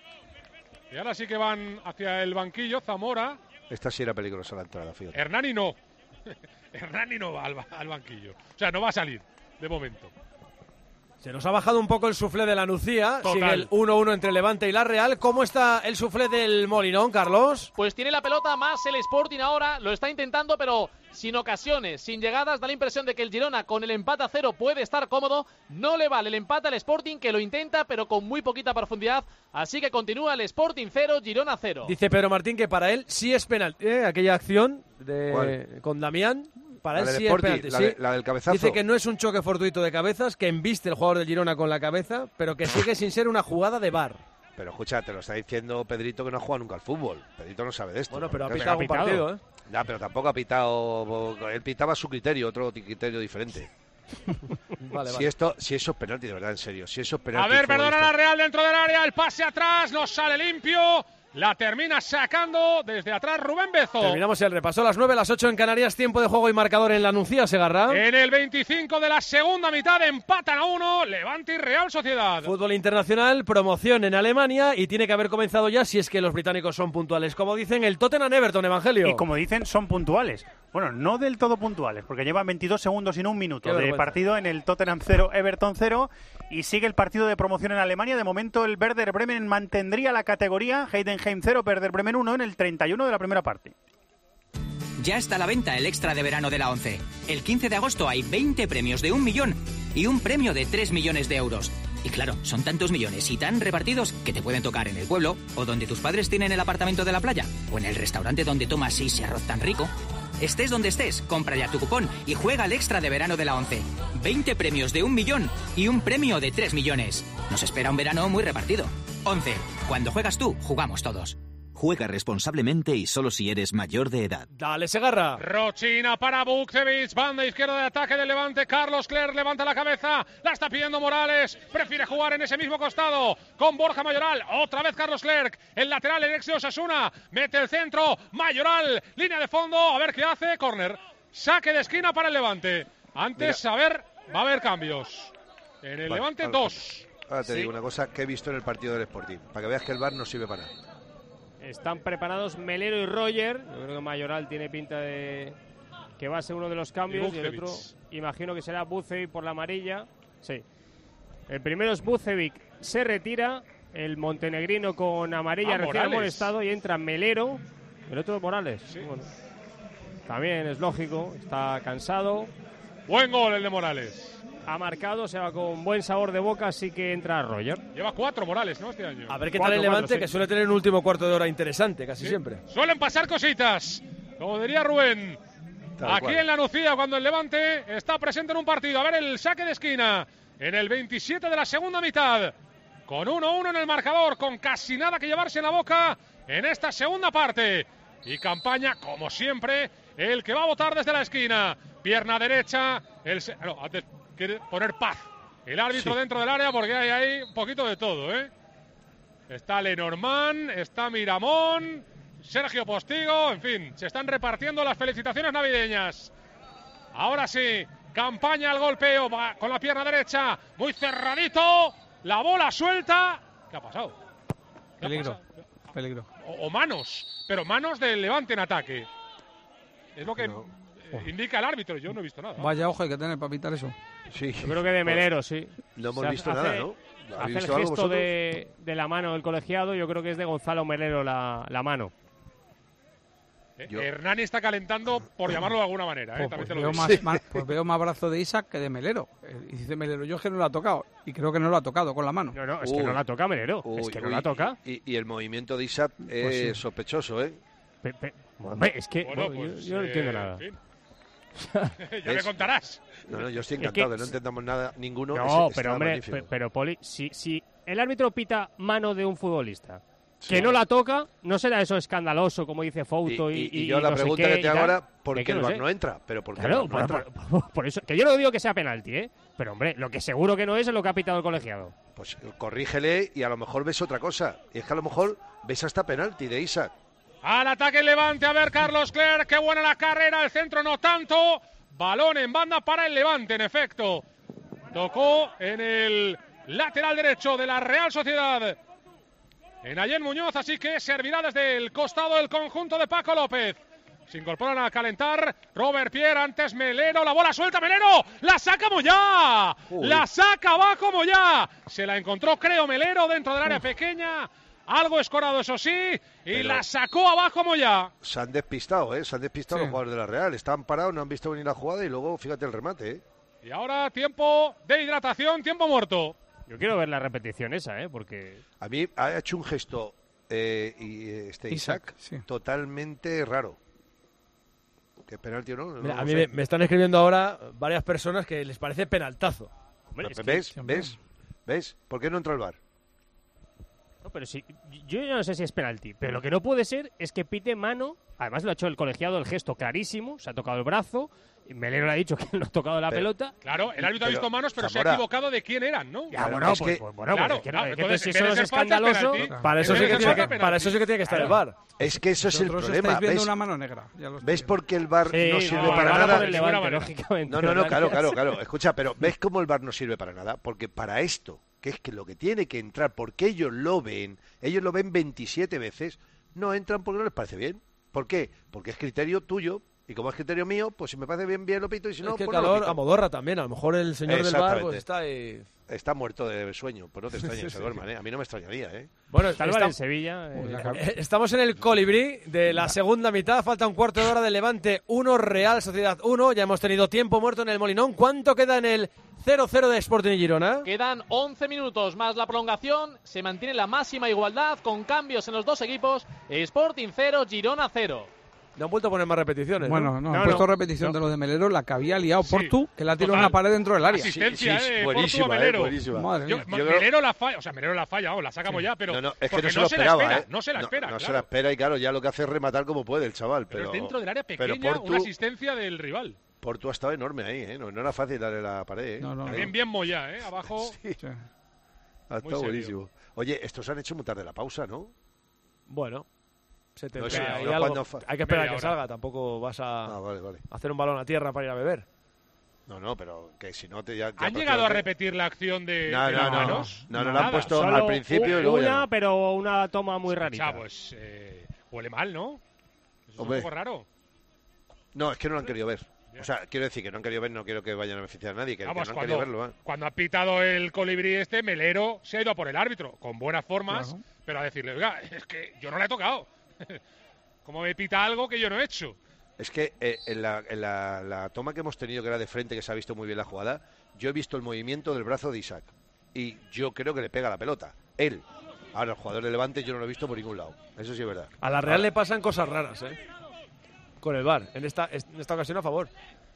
Y ahora sí que van hacia el banquillo Zamora. Esta sí era peligrosa la entrada, fíjate. Hernani no. Hernani no va al banquillo. O sea, no va a salir, de momento. Se nos ha bajado un poco el suflé de la Nucía. Total. Sigue el 1-1 entre Levante y la Real. ¿Cómo está el suflé del Molinón, Carlos? Pues tiene la pelota más el Sporting ahora, lo está intentando, pero sin ocasiones, sin llegadas. Da la impresión de que el Girona con el empate a 0 puede estar cómodo. No le vale el empate al Sporting, que lo intenta, pero con muy poquita profundidad. Así que continúa el Sporting 0, Girona 0. Dice Pedro Martín que para él sí es penalti. Aquella acción ¿Cuál? Con Damián. Para él La del sí es Sporting, penalti. la del cabezazo. Dice que no es un choque fortuito de cabezas, que embiste el jugador del Girona con la cabeza, pero que sigue sin ser una jugada de VAR. Pero escucha, te lo está diciendo Pedrito, que no ha jugado nunca al fútbol. Pedrito no sabe de esto. Bueno, pero ha Entonces, pitado un partido, ¿eh? Ya, pero tampoco ha pitado. Él pitaba a su criterio, otro criterio diferente. Vale. Si eso es penalti, de verdad, en serio. Si eso es penalti. A ver, perdona la Real dentro del área, el pase atrás, no sale limpio. La termina sacando desde atrás Rubén Bezo. Terminamos el repaso a las 9, las 8 en Canarias, tiempo de juego y marcador en la Nucía, Segarra. En el 25 de la segunda mitad empatan a 1, Levante y Real Sociedad. Fútbol internacional, promoción en Alemania y tiene que haber comenzado ya si es que los británicos son puntuales. Como dicen, el Tottenham-Everton, Evangelio. Y como dicen, son puntuales. Bueno, no del todo puntuales, porque llevan 22 segundos y no un minuto de partido en el Tottenham 0, Everton 0. Y sigue el partido de promoción en Alemania. De momento el Werder Bremen mantendría la categoría. Heidenheim 0, Werder Bremen 1 en el 31 de la primera parte. Ya está a la venta el extra de verano de la ONCE. El 15 de agosto hay 20 premios de 1 millón y un premio de 3 millones de euros. Y claro, son tantos millones y tan repartidos que te pueden tocar en el pueblo, o donde tus padres tienen el apartamento de la playa, o en el restaurante donde tomas ese arroz tan rico. Estés donde estés, compra ya tu cupón y juega al extra de verano de la ONCE. 20 premios de 1 millón y un premio de 3 millones. Nos espera un verano muy repartido. ONCE. Cuando juegas tú, jugamos todos. Juega responsablemente y solo si eres mayor de edad. Dale, Segarra. Rochina para Bukcevic, banda izquierda de ataque del Levante. Carlos Clerc levanta la cabeza, la está pidiendo Morales. Prefiere jugar en ese mismo costado con Borja Mayoral. Otra vez Carlos Clerc, el lateral, el ex de Osasuna. Mete el centro, Mayoral, línea de fondo, a ver qué hace. Córner, saque de esquina para el Levante. Antes, a ver, va a haber cambios. En el Levante, 2. Ahora te digo una cosa que he visto en el partido del Sporting, para que veas que el VAR no sirve para nada. Están preparados Melero y Roger. Yo creo que Mayoral tiene pinta de que va a ser uno de los cambios. Y el otro, imagino que será Bucevic por la amarilla. Sí. El primero es Bucevic, se retira. El montenegrino con amarilla recién amonestado y entra Melero. El otro Morales. Sí. Bueno, también es lógico, está cansado. Buen gol el de Morales. Ha marcado, se va con buen sabor de boca, así que entra Roger. Lleva 4 Morales, ¿no? Este año. A ver qué tal el Levante, que suele tener un último cuarto de hora interesante, casi siempre. Suelen pasar cositas, como diría Rubén. Aquí en la Nucía, cuando el Levante está presente en un partido. A ver el saque de esquina en el 27 de la segunda mitad. Con 1-1 en el marcador, con casi nada que llevarse en la boca en esta segunda parte. Y campaña, como siempre, el que va a votar desde la esquina. Pierna derecha, antes quiere poner paz el árbitro dentro del área, porque hay ahí un poquito de todo, ¿eh? Está Lenormand, está Miramón, Sergio Postigo, en fin, se están repartiendo las felicitaciones navideñas. Ahora sí, campaña al golpeo, va con la pierna derecha, muy cerradito, la bola suelta. ¿Qué ha pasado? Peligro, peligro. O manos, pero manos del Levante en ataque. Es lo que indica el árbitro, yo no he visto nada. Vaya ojo hay que tener para pitar eso. Sí. Yo creo que de Melero, sí. No hemos visto nada, ¿no? Hace el gesto de la mano del colegiado, yo creo que es de Gonzalo Melero la mano. Hernani está calentando, por llamarlo de alguna manera. Pues veo más brazo de Isaac que de Melero. Y dice Melero, yo es que no lo ha tocado. Y creo que no lo ha tocado con la mano. No, es que no la toca Melero. Es que no la toca. Y el movimiento de Isaac es sospechoso, ¿eh? Es que yo no entiendo nada. Ya me contarás. No, yo estoy encantado que no entendamos nada ninguno. No, pero hombre, pero Poli, si el árbitro pita mano de un futbolista que no la toca, no será eso escandaloso, como dice Fouto y yo la no pregunta sé qué, que te hago ahora, ¿por qué el VAR no entra? Pero ¿por qué claro, no entra? Por eso, que yo no digo que sea penalti, pero hombre, lo que seguro que no es lo que ha pitado el colegiado. Pues corrígele y a lo mejor ves otra cosa. Y es que a lo mejor ves hasta penalti de Isaac. Al ataque el Levante, a ver Carlos Clerc, qué buena la carrera, el centro no tanto. Balón en banda para el Levante, en efecto. Tocó en el lateral derecho de la Real Sociedad, en Ayén Muñoz, así que servirá desde el costado el conjunto de Paco López. Se incorporan a calentar Robert Pierre, antes Melero, la bola suelta, Melero, la saca Moyá, la saca abajo Moyá, se la encontró creo Melero dentro del área pequeña, algo escorado eso sí, y pero la sacó abajo Moyá. Se han despistado, se han despistado los jugadores de la Real, estaban parados, no han visto venir la jugada y luego fíjate el remate. Y ahora tiempo de hidratación, tiempo muerto. Yo quiero ver la repetición esa, porque... A mí ha hecho un gesto Isaac sí, totalmente raro. ¿Qué penalti o no? Mira, a mí me están escribiendo ahora varias personas que les parece penaltazo. Hombre, ¿Ves? ¿Por qué no entra el VAR? No, pero sí, yo no sé si es penalti, pero lo que no puede ser es que pite mano. Además lo ha hecho el colegiado, el gesto clarísimo, se ha tocado el brazo. Melero le ha dicho que no ha tocado la pelota. Claro, el árbitro ha visto manos, pero Zamora, se ha equivocado de quién eran, ¿no? Ya, bueno, es que, entonces si eso es escandaloso, para eso sí que tiene que estar el VAR. Es que eso es el problema. Estáis viendo una mano negra. ¿Ves por qué el VAR no sirve para nada? No, claro. Escucha, pero ¿ves cómo el VAR no sirve para nada? Porque para esto, que es que lo que tiene que entrar, porque ellos lo ven 27 veces, no entran porque no les parece bien. ¿Por qué? Porque es criterio tuyo. Y como es criterio mío, pues si me parece bien lo pito y si no, es que pues calor no lo pito. a modorra también, a lo mejor el señor del VAR pues está ahí... Está muerto de sueño, pues no te extrañes, se duerman, A mí no me extrañaría, Bueno, está el VAR en Sevilla. Estamos en el colibrí de la segunda mitad, falta un cuarto de hora de Levante 1, Real Sociedad 1, ya hemos tenido tiempo muerto en el Molinón. ¿Cuánto queda en el 0-0 de Sporting y Girona? Quedan 11 minutos más la prolongación, se mantiene la máxima igualdad con cambios en los dos equipos, Sporting 0, Girona 0. No han vuelto a poner más repeticiones. Bueno, no han puesto repetición de los de Melero, la que había liado Portu, que la tiró en una pared dentro del área. Asistencia, buenísima, Melero. Madre mía. Melero la falla, Melero la falla, la sacamos ya, pero es que no se lo esperaba, no se la espera. No se la espera y claro, ya lo que hace es rematar como puede el chaval. Pero dentro del área pequeña, Portu, una asistencia del rival. Portu ha estado enorme ahí, no era fácil darle la pared. También bien Moyá, abajo. Sí. Ha estado buenísimo. Oye, estos han hecho muy tarde la pausa, ¿no? Bueno... hay que esperar a que salga, tampoco vas a hacer un balón a tierra para ir a beber. No, pero que si no te ya ¿Han llegado a repetir la acción de las manos? No, la han puesto al principio y luego una, pero una toma muy rarita. Pues huele mal, ¿no? Es un poco raro. No, es que no lo han querido ver. O sea, quiero decir que no han querido ver, no quiero que vayan a beneficiar a nadie, que no han querido verlo. Cuando ha pitado el colibrí Melero se ha ido a por el árbitro, con buenas formas, pero a decirle, oiga, es que yo no le he tocado. ¿Cómo me pita algo que yo no he hecho? Es que en la toma que hemos tenido, que era de frente, que se ha visto muy bien la jugada, yo he visto el movimiento del brazo de Isaac. Y yo creo que le pega la pelota. Él. Ahora, el jugador de Levante yo no lo he visto por ningún lado. Eso sí es verdad. A la Real le pasan cosas raras, con el VAR. En esta ocasión a favor.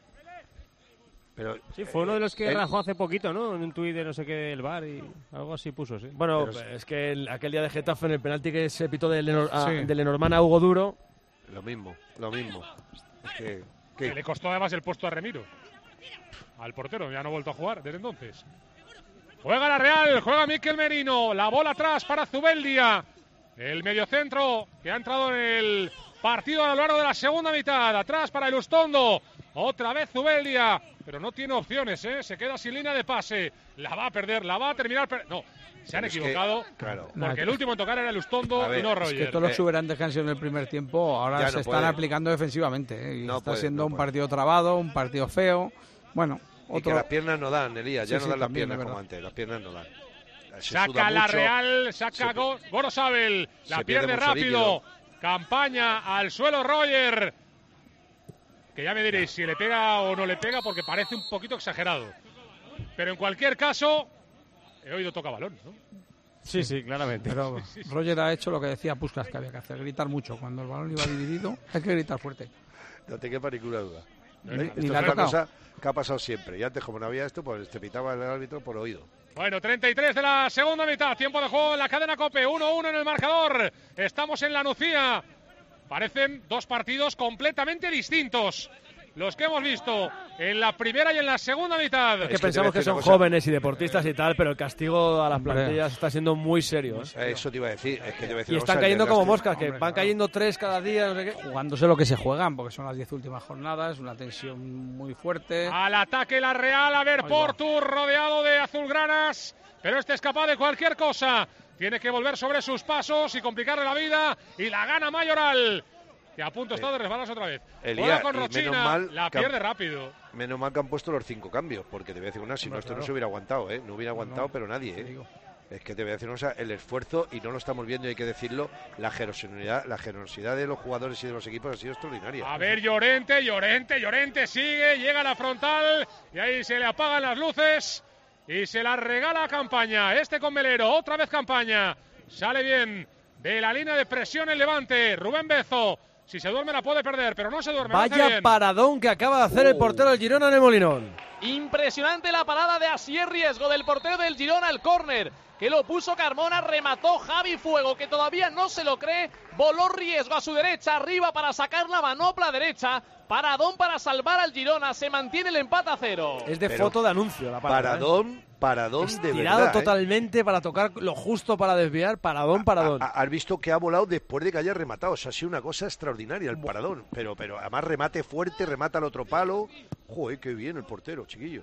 Pero, sí, fue uno de los que rajó hace poquito, ¿no? En un tuit de no sé qué del VAR y algo así puso, sí. Bueno, es que aquel día de Getafe, en el penalti que se pitó de Lenormand a Hugo Duro... Lo mismo. Es que le costó además el puesto a Remiro. Al portero, ya no ha vuelto a jugar desde entonces. Juega la Real, juega Mikel Merino. La bola atrás para Zubeldia. El mediocentro que ha entrado en el partido a lo largo de la segunda mitad. Atrás para Elustondo. Otra vez Zubeldia. Pero no tiene opciones, se queda sin línea de pase. La va a perder, la va a terminar. No, se han equivocado. Porque el último en tocar era Elustondo y no Roger. Es que todos los exuberantes que han sido en el primer tiempo ahora se están aplicando defensivamente. Y está siendo un partido trabado, un partido feo. Bueno, y que las piernas no dan, Elías. Ya no dan las piernas como antes. Las piernas no dan. Saca la Real, saca Gorosabel. La pierde rápido. Campaña al suelo Roger. Que ya me diréis si le pega o no le pega, porque parece un poquito exagerado. Pero en cualquier caso, he oído toca balón, ¿no? Sí, claramente. Pero Roger ha hecho lo que decía Puskás que había que hacer, gritar mucho. Cuando el balón iba dividido, hay que gritar fuerte. No te quepa ninguna duda. Esto es una cosa que ha pasado siempre. Y antes, como no había esto, pues te pitaba el árbitro por oído. Bueno, 33 de la segunda mitad. Tiempo de juego en la cadena COPE. 1-1 en el marcador. Estamos en la Nucía. Parecen dos partidos completamente distintos. los que hemos visto en la primera y en la segunda mitad. Es que pensamos que son jóvenes y deportistas y tal, pero el castigo a las plantillas está siendo muy serio. Eso te iba a decir. Es que te iba a decir y están cayendo como moscas, que van cayendo 3 cada día, no sé qué. Jugándose lo que se juegan, porque son las 10 últimas jornadas, una tensión muy fuerte. Al ataque la Real, a ver Portu rodeado de azulgranas, pero este es capaz de cualquier cosa. Tiene que volver sobre sus pasos y complicarle la vida, y la gana Mayoral, que a punto está de resbalarse otra vez. Juega con Rochina, la pierde rápido. Menos mal que han puesto los 5 cambios, porque te voy a decir una, si no, esto no se hubiera aguantado, ¿eh? No hubiera aguantado, pero nadie, ¿eh? Es que te voy a decir una cosa, el esfuerzo, y no lo estamos viendo, y hay que decirlo, la generosidad de los jugadores y de los equipos ha sido extraordinaria. A ver, Llorente sigue, llega a la frontal, y ahí se le apagan las luces, y se la regala a Campaña. Este con Melero, otra vez Campaña. Sale bien de la línea de presión el Levante. Rubén Bezo, si se duerme la puede perder, pero no se duerme. Vaya paradón que acaba de hacer el portero del Girona en el Molinón. Impresionante la parada de Asier Riesgo del portero del Girona al córner, que lo puso Carmona, remató Javi Fuego, que todavía no se lo cree, voló Riesgo a su derecha, arriba para sacar la manopla derecha, paradón para salvar al Girona, se mantiene el empate a 0. Es de foto de anuncio la parada. Paradón de tirado verdad. Totalmente para tocar lo justo para desviar, paradón. Has visto que ha volado después de que haya rematado, o sea, ha sido una cosa extraordinaria el paradón, pero además remate fuerte, remata al otro palo. Joder, qué bien el portero, chiquillo.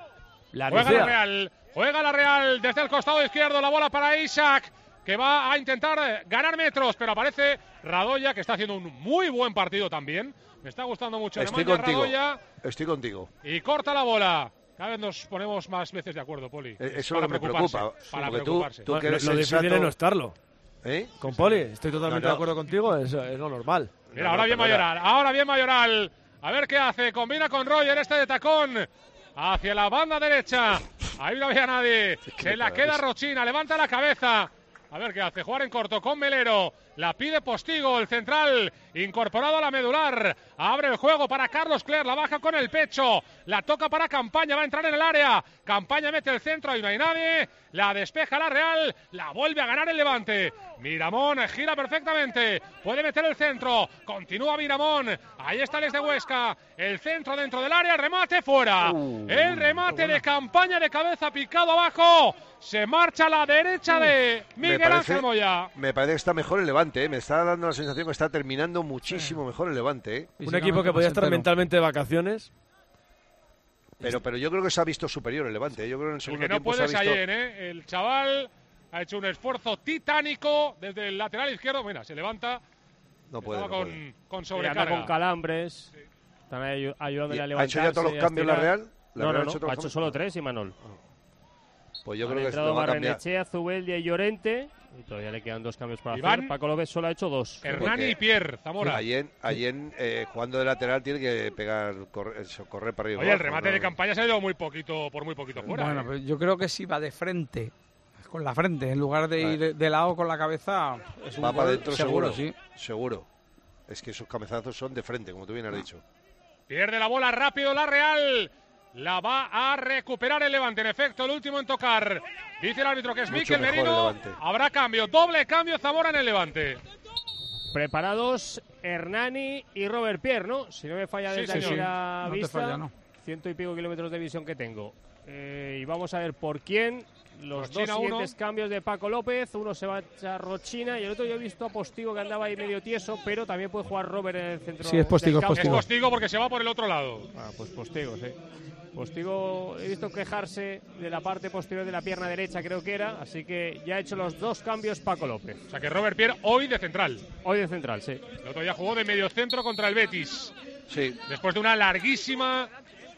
Juega la Real desde el costado izquierdo, la bola para Isaac, que va a intentar ganar metros, pero aparece Radoya, que está haciendo un muy buen partido también. Me está gustando mucho. Estoy contigo. Y corta la bola. Cada vez nos ponemos más veces de acuerdo, Poli. Eso no me preocupa. Para preocuparse. Tú que eres lo difícil es no estarlo. ¿Eh? Con Poli, estoy totalmente de acuerdo contigo, es lo normal. Mira, ahora bien Mayoral. A ver qué hace. Combina con Roger, este de tacón. Hacia la banda derecha. Ahí no había nadie. Se la queda Rochina. Levanta la cabeza. A ver qué hace. Jugar en corto con Melero. La pide Postigo, el central, incorporado a la medular. Abre el juego para Carlos Cler, la baja con el pecho. La toca para Campaña, va a entrar en el área. Campaña mete el centro, ahí no hay nadie. La despeja la Real, la vuelve a ganar el Levante. Miramón gira perfectamente, puede meter el centro. Continúa Miramón, ahí está el de Huesca. El centro dentro del área, el remate fuera. El remate de Campaña de cabeza picado abajo. Se marcha a la derecha de Miguel Ángel Moya. Me parece que está mejor el Levante, ¿eh? Me está dando la sensación que está terminando muchísimo mejor el Levante, ¿eh? Un equipo que podía estar mentalmente de vacaciones. Pero yo creo que se ha visto superior el Levante, ¿eh? Yo creo que en el segundo tiempo se ha visto... ayer, ¿eh? El chaval ha hecho un esfuerzo titánico desde el lateral izquierdo. Mira, se levanta. No puede. Con sobrecarga. Con calambres. Sí. Están ayudándole a levantarse. ¿Ha hecho ya todos los cambios la Real? No. Ha hecho solo 3 y Manol. Pues yo creo que entrado Barrenechea, Zubeldia y Llorente. Y todavía le quedan 2 cambios para hacer. Paco López solo ha hecho 2. Hernani y Pierre Zamora. Ayer jugando de lateral tiene que correr para arriba. Oye, el remate de Campaña se ha ido por muy poquito fuera. Bueno, pues yo creo que si va de frente, con la frente, en lugar de ir de lado con la cabeza, es un va para adentro seguro. Sí. Seguro. Es que esos cabezazos son de frente, como tú bien has dicho. Pierde la bola rápido la Real. La va a recuperar el Levante. En efecto, el último en tocar. Dice el árbitro que es Mikel Merino. Habrá cambio. Doble cambio Zamora en el Levante. Preparados Hernani y Robert Pierre, ¿no? Si no me falla desde aquí la vista. Falla, ¿no? 100 y pico kilómetros de visión que tengo. Y vamos a ver por quién. Los Rochina, dos siguientes cambios de Paco López. Uno se va a Rochina y el otro yo he visto a Postigo que andaba ahí medio tieso, pero también puede jugar Robert en el centro. Sí, es Postigo. Es Postigo porque se va por el otro lado. Pues Postigo, sí. Postigo he visto quejarse de la parte posterior de la pierna derecha, creo que era, así que ya ha hecho los 2 cambios Paco López. O sea que Robert Pierre hoy de central. Hoy de central, sí. El otro día jugó de medio centro contra el Betis. Sí. Después de una larguísima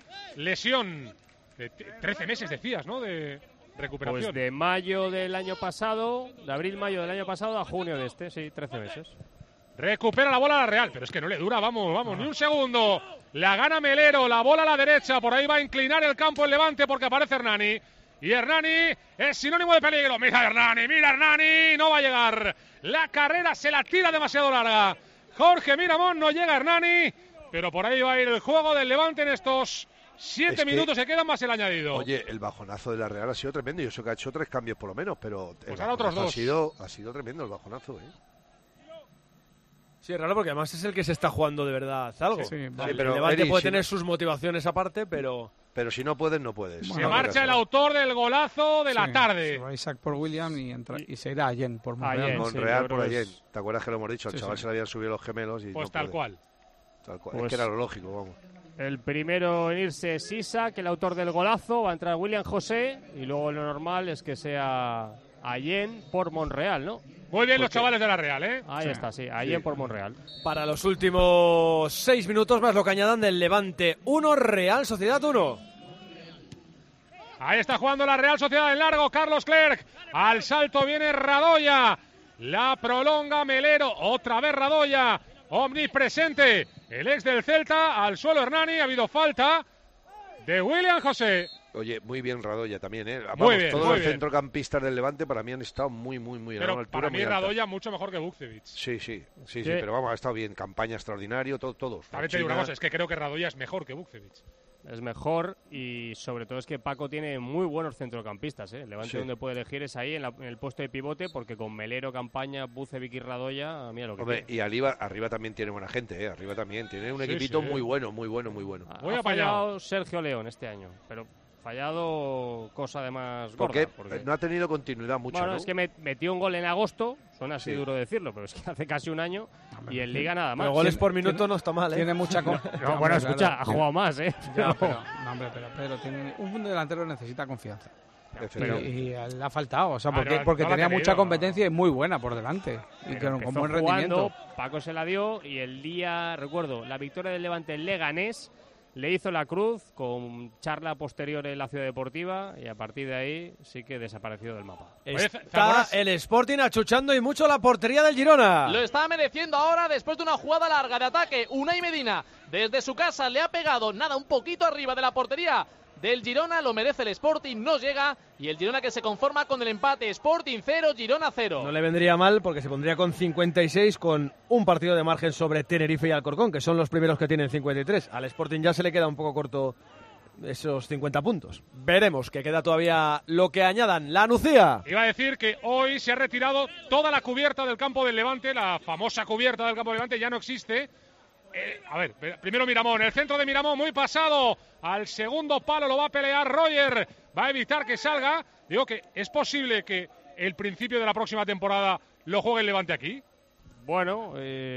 lesión de 13 meses, decías, ¿no? De recuperación. Pues de mayo del año pasado, de abril-mayo del año pasado a junio de este, sí, 13 meses. Recupera la bola a la Real, pero es que no le dura, vamos, ni un segundo. La gana Melero, la bola a la derecha, por ahí va a inclinar el campo el Levante porque aparece Hernani. Y Hernani es sinónimo de peligro. Mira Hernani, no va a llegar. La carrera se la tira demasiado larga. Jorge Miramón, no llega Hernani, pero por ahí va a ir el juego del Levante en estos 7 minutos se quedan más el añadido. Oye, el bajonazo de la Real ha sido tremendo. Yo sé que ha hecho 3 cambios por lo menos, pero pues ahora otros 2. Ha sido tremendo el bajonazo, ¿eh? Sí, es raro porque además es el que se está jugando de verdad algo. Sí, pero el Levante puede tener sus motivaciones aparte, pero si no puedes, no puedes. Se marcha el autor del golazo de la tarde. Se va Isaac por William y se irá Allen por Monreal. Monreal por Allen. ¿Te acuerdas que lo hemos dicho? Al chaval se le habían subido los gemelos y pues tal cual. Tal cual. Pues es que era lo lógico, vamos. El primero en irse es Isaac, el autor del golazo. Va a entrar William José y luego lo normal es que sea Allen por Monreal, ¿no? Muy bien los chavales de la Real, ¿eh? Ahí está, sí. Allen por Monreal. Para los últimos 6 minutos más lo que añadan del Levante 1, Real Sociedad 1. Ahí está jugando la Real Sociedad en largo, Carlos Clerc. Al salto viene Radoya. La prolonga Melero. Otra vez Radoya. Omnipresente. El ex del Celta. Al suelo Hernani. Ha habido falta de William José. Oye, muy bien Radoya también, ¿eh? Vamos, muy bien, todos muy los bien. centrocampistas del Levante para mí han estado muy pero a una altura para mí muy alta. Radoya mucho mejor que Vukcevic. Sí, pero vamos, ha estado bien. Campaña extraordinario, todos. También te digo una cosa, es que creo que Radoya es mejor que Vukcevic. Es mejor y sobre todo es que Paco tiene muy buenos centrocampistas, ¿eh? Levante donde puede elegir es ahí en el puesto de pivote, porque con Melero, Campaña, Bucevic y Radoya, mira lo que Hombre, tiene. y arriba también tiene buena gente, ¿eh? Arriba también tiene un equipito muy bueno. Ha fallado Sergio León este año, pero fallado cosa de más gorda. Porque no ha tenido continuidad mucho, bueno, ¿no? es que metió un gol en agosto, suena así duro decirlo, pero es que hace casi un año y en Liga nada más. Pero goles por minuto no está mal, ¿eh? Tiene mucha... No, bueno, escucha, ha jugado más, ¿eh? Ya, pero tiene un delantero necesita confianza. Y le ha faltado, o sea, porque no tenía mucha competencia y muy buena por delante. Y con buen rendimiento. Paco se la dio y el día, recuerdo, la victoria del Levante en Leganés, le hizo la cruz con charla posterior en la Ciudad Deportiva y a partir de ahí sí que desapareció del mapa. Está el Sporting achuchando y mucho la portería del Girona. Lo está mereciendo ahora después de una jugada larga de ataque. Unai Medina desde su casa le ha pegado un poquito arriba de la portería del Girona, lo merece el Sporting, no llega y el Girona que se conforma con el empate. Sporting 0, Girona 0. No le vendría mal porque se pondría con 56 con un partido de margen sobre Tenerife y Alcorcón, que son los primeros que tienen 53. Al Sporting ya se le queda un poco corto esos 50 puntos. Veremos, que queda todavía lo que añadan. La Nucía. Iba a decir que hoy se ha retirado toda la cubierta del campo del Levante, la famosa cubierta del campo del Levante ya no existe. A ver, primero Miramón, el centro de Miramón muy pasado, al segundo palo lo va a pelear Roger, va a evitar que salga. Digo que es posible que el principio de la próxima temporada lo juegue el Levante aquí. Bueno,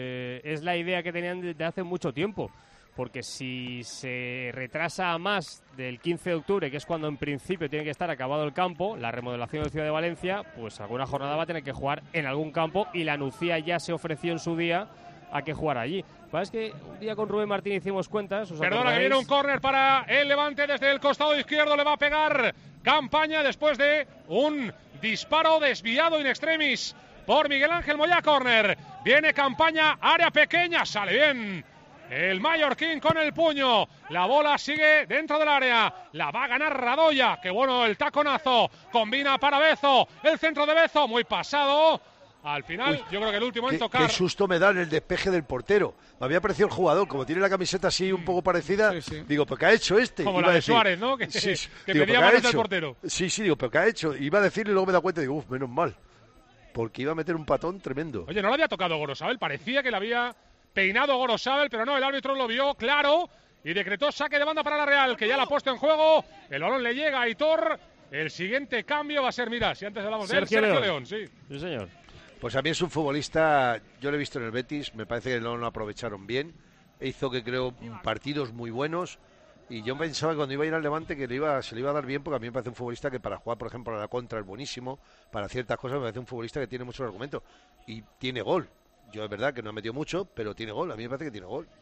es la idea que tenían desde hace mucho tiempo, porque si se retrasa más del 15 de octubre, que es cuando en principio tiene que estar acabado el campo, la remodelación de Ciudad de Valencia, pues alguna jornada va a tener que jugar en algún campo y la Nucía ya se ofreció en su día a que jugar allí. Es que un día con Rubén Martín hicimos cuentas. Perdona, que viene un córner para el Levante desde el costado izquierdo, le va a pegar Campaña después de un disparo desviado in extremis por Miguel Ángel Moyá. Córner, viene Campaña, área pequeña, sale bien el mallorquín con el puño, la bola sigue dentro del área, la va a ganar Radoya, qué bueno el taconazo, combina para Bezo, el centro de Bezo, muy pasado. Al final, yo creo que el último en tocar. Qué susto me da en el despeje del portero. Me había parecido el jugador, como tiene la camiseta así un poco parecida. Digo, ¿pero qué ha hecho este? Como Iba la de decir, Suárez, ¿no? Que digo, pedía manos del portero. Sí, digo, ¿pero qué ha hecho? Iba a decirle y luego me da cuenta y digo, menos mal. Porque iba a meter un patón tremendo. Oye, no le había tocado Gorosabel, parecía que le había peinado Gorosabel, pero no, el árbitro lo vio claro y decretó saque de banda para la Real, que ya la ha puesto en juego. El balón le llega a Aitor. El siguiente cambio va a ser, mira, si antes hablamos de Sergio León, sí. Sí, señor. Pues a mí es un futbolista, yo lo he visto en el Betis, me parece que no lo aprovecharon bien, hizo que creo partidos muy buenos y yo pensaba que cuando iba a ir al Levante que se le iba a dar bien, porque a mí me parece un futbolista que para jugar, por ejemplo, a la contra es buenísimo, para ciertas cosas me parece un futbolista que tiene muchos argumentos y tiene gol. Yo es verdad que no ha metido mucho, pero tiene gol, a mí me parece que tiene gol.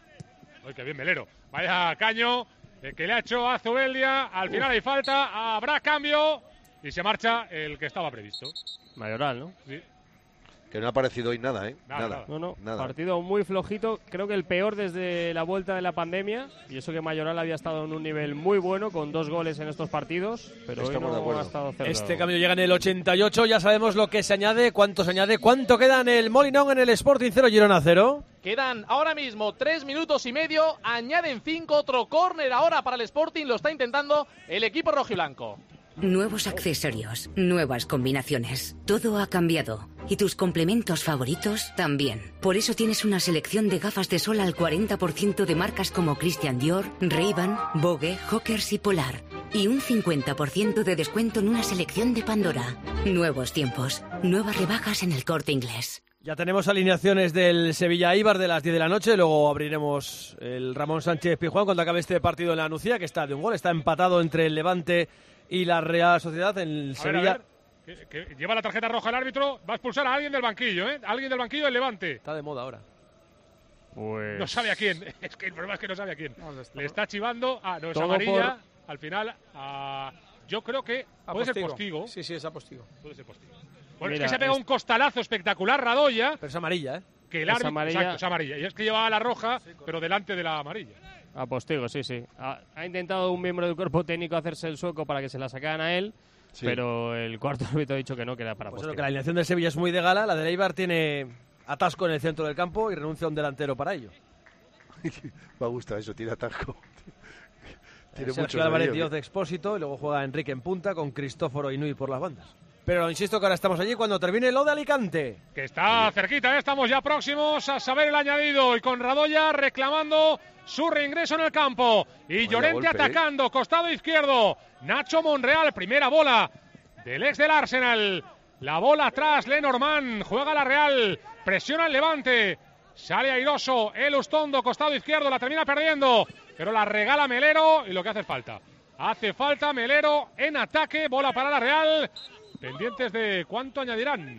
Ay, qué bien Melero, vaya caño que le ha hecho a Zubeldia, al final hay falta, habrá cambio y se marcha el que estaba previsto. Mayoral, ¿no? Sí. Que no ha aparecido hoy nada, ¿eh? Nada. Nada. Partido muy flojito, creo que el peor desde la vuelta de la pandemia, y eso que Mayoral había estado en un nivel muy bueno, con 2 goles en estos partidos, pero estamos hoy no ha estado cerrado. Este cambio llega en el 88, ya sabemos lo que se añade, cuánto se añade, cuánto queda en el Molinón, en el Sporting 0, Girona 0. Quedan ahora mismo 3 minutos y medio, añaden 5, otro córner ahora para el Sporting, lo está intentando el equipo rojiblanco. Nuevos accesorios, nuevas combinaciones. Todo ha cambiado. Y tus complementos favoritos también. Por eso tienes una selección de gafas de sol al 40% de marcas como Christian Dior, Ray-Ban, Vogue, Hawkers y Polar. Y un 50% de descuento en una selección de Pandora. Nuevos tiempos, nuevas rebajas en El Corte Inglés. Ya tenemos alineaciones del Sevilla-Eibar de las 10 de la noche. Luego abriremos el Ramón Sánchez-Pizjuán cuando acabe este partido en la Nucía, que está de un gol. Está empatado entre el Levante y la Real Sociedad en el Sevilla. Que lleva la tarjeta roja el árbitro. Va a expulsar a alguien del banquillo, ¿eh? Alguien del banquillo del Levante. Está de moda ahora. Pues... No sabe a quién. Es que el problema es que no sabe a quién. No, le está chivando. No es amarilla. Al final, yo creo que puede ser postigo. Sí, es a postigo. Puede ser postigo. Bueno, es que se pega un costalazo espectacular Radoya. Pero es amarilla, ¿eh? Que el árbitro, exacto, es amarilla. Y es que llevaba la roja, pero delante de la amarilla. A postigo, sí. Ha intentado un miembro del cuerpo técnico hacerse el sueco para que se la sacaran a él, pero el cuarto árbitro ha dicho que no, que era para postigo. Que la alineación del Sevilla es muy de gala, la del Eibar tiene atasco en el centro del campo y renuncia a un delantero para ello. Me gusta eso, tiene atasco. Tiene Sergio Álvarez Díaz de Expósito y luego juega Enrique en punta con Cristóforo Inúi por las bandas. Pero insisto que ahora estamos allí cuando termine lo de Alicante. Que está cerquita, estamos ya próximos a saber el añadido. Y con Radoya reclamando su reingreso en el campo. Y Llorente atacando, costado izquierdo. Nacho Monreal, primera bola del ex del Arsenal. La bola atrás, Lenormand, juega la Real. Presiona el Levante. Sale airoso el Ustondo, costado izquierdo, la termina perdiendo. Pero la regala Melero y lo que hace falta. Hace falta Melero en ataque, bola para la Real. Pendientes de cuánto añadirán.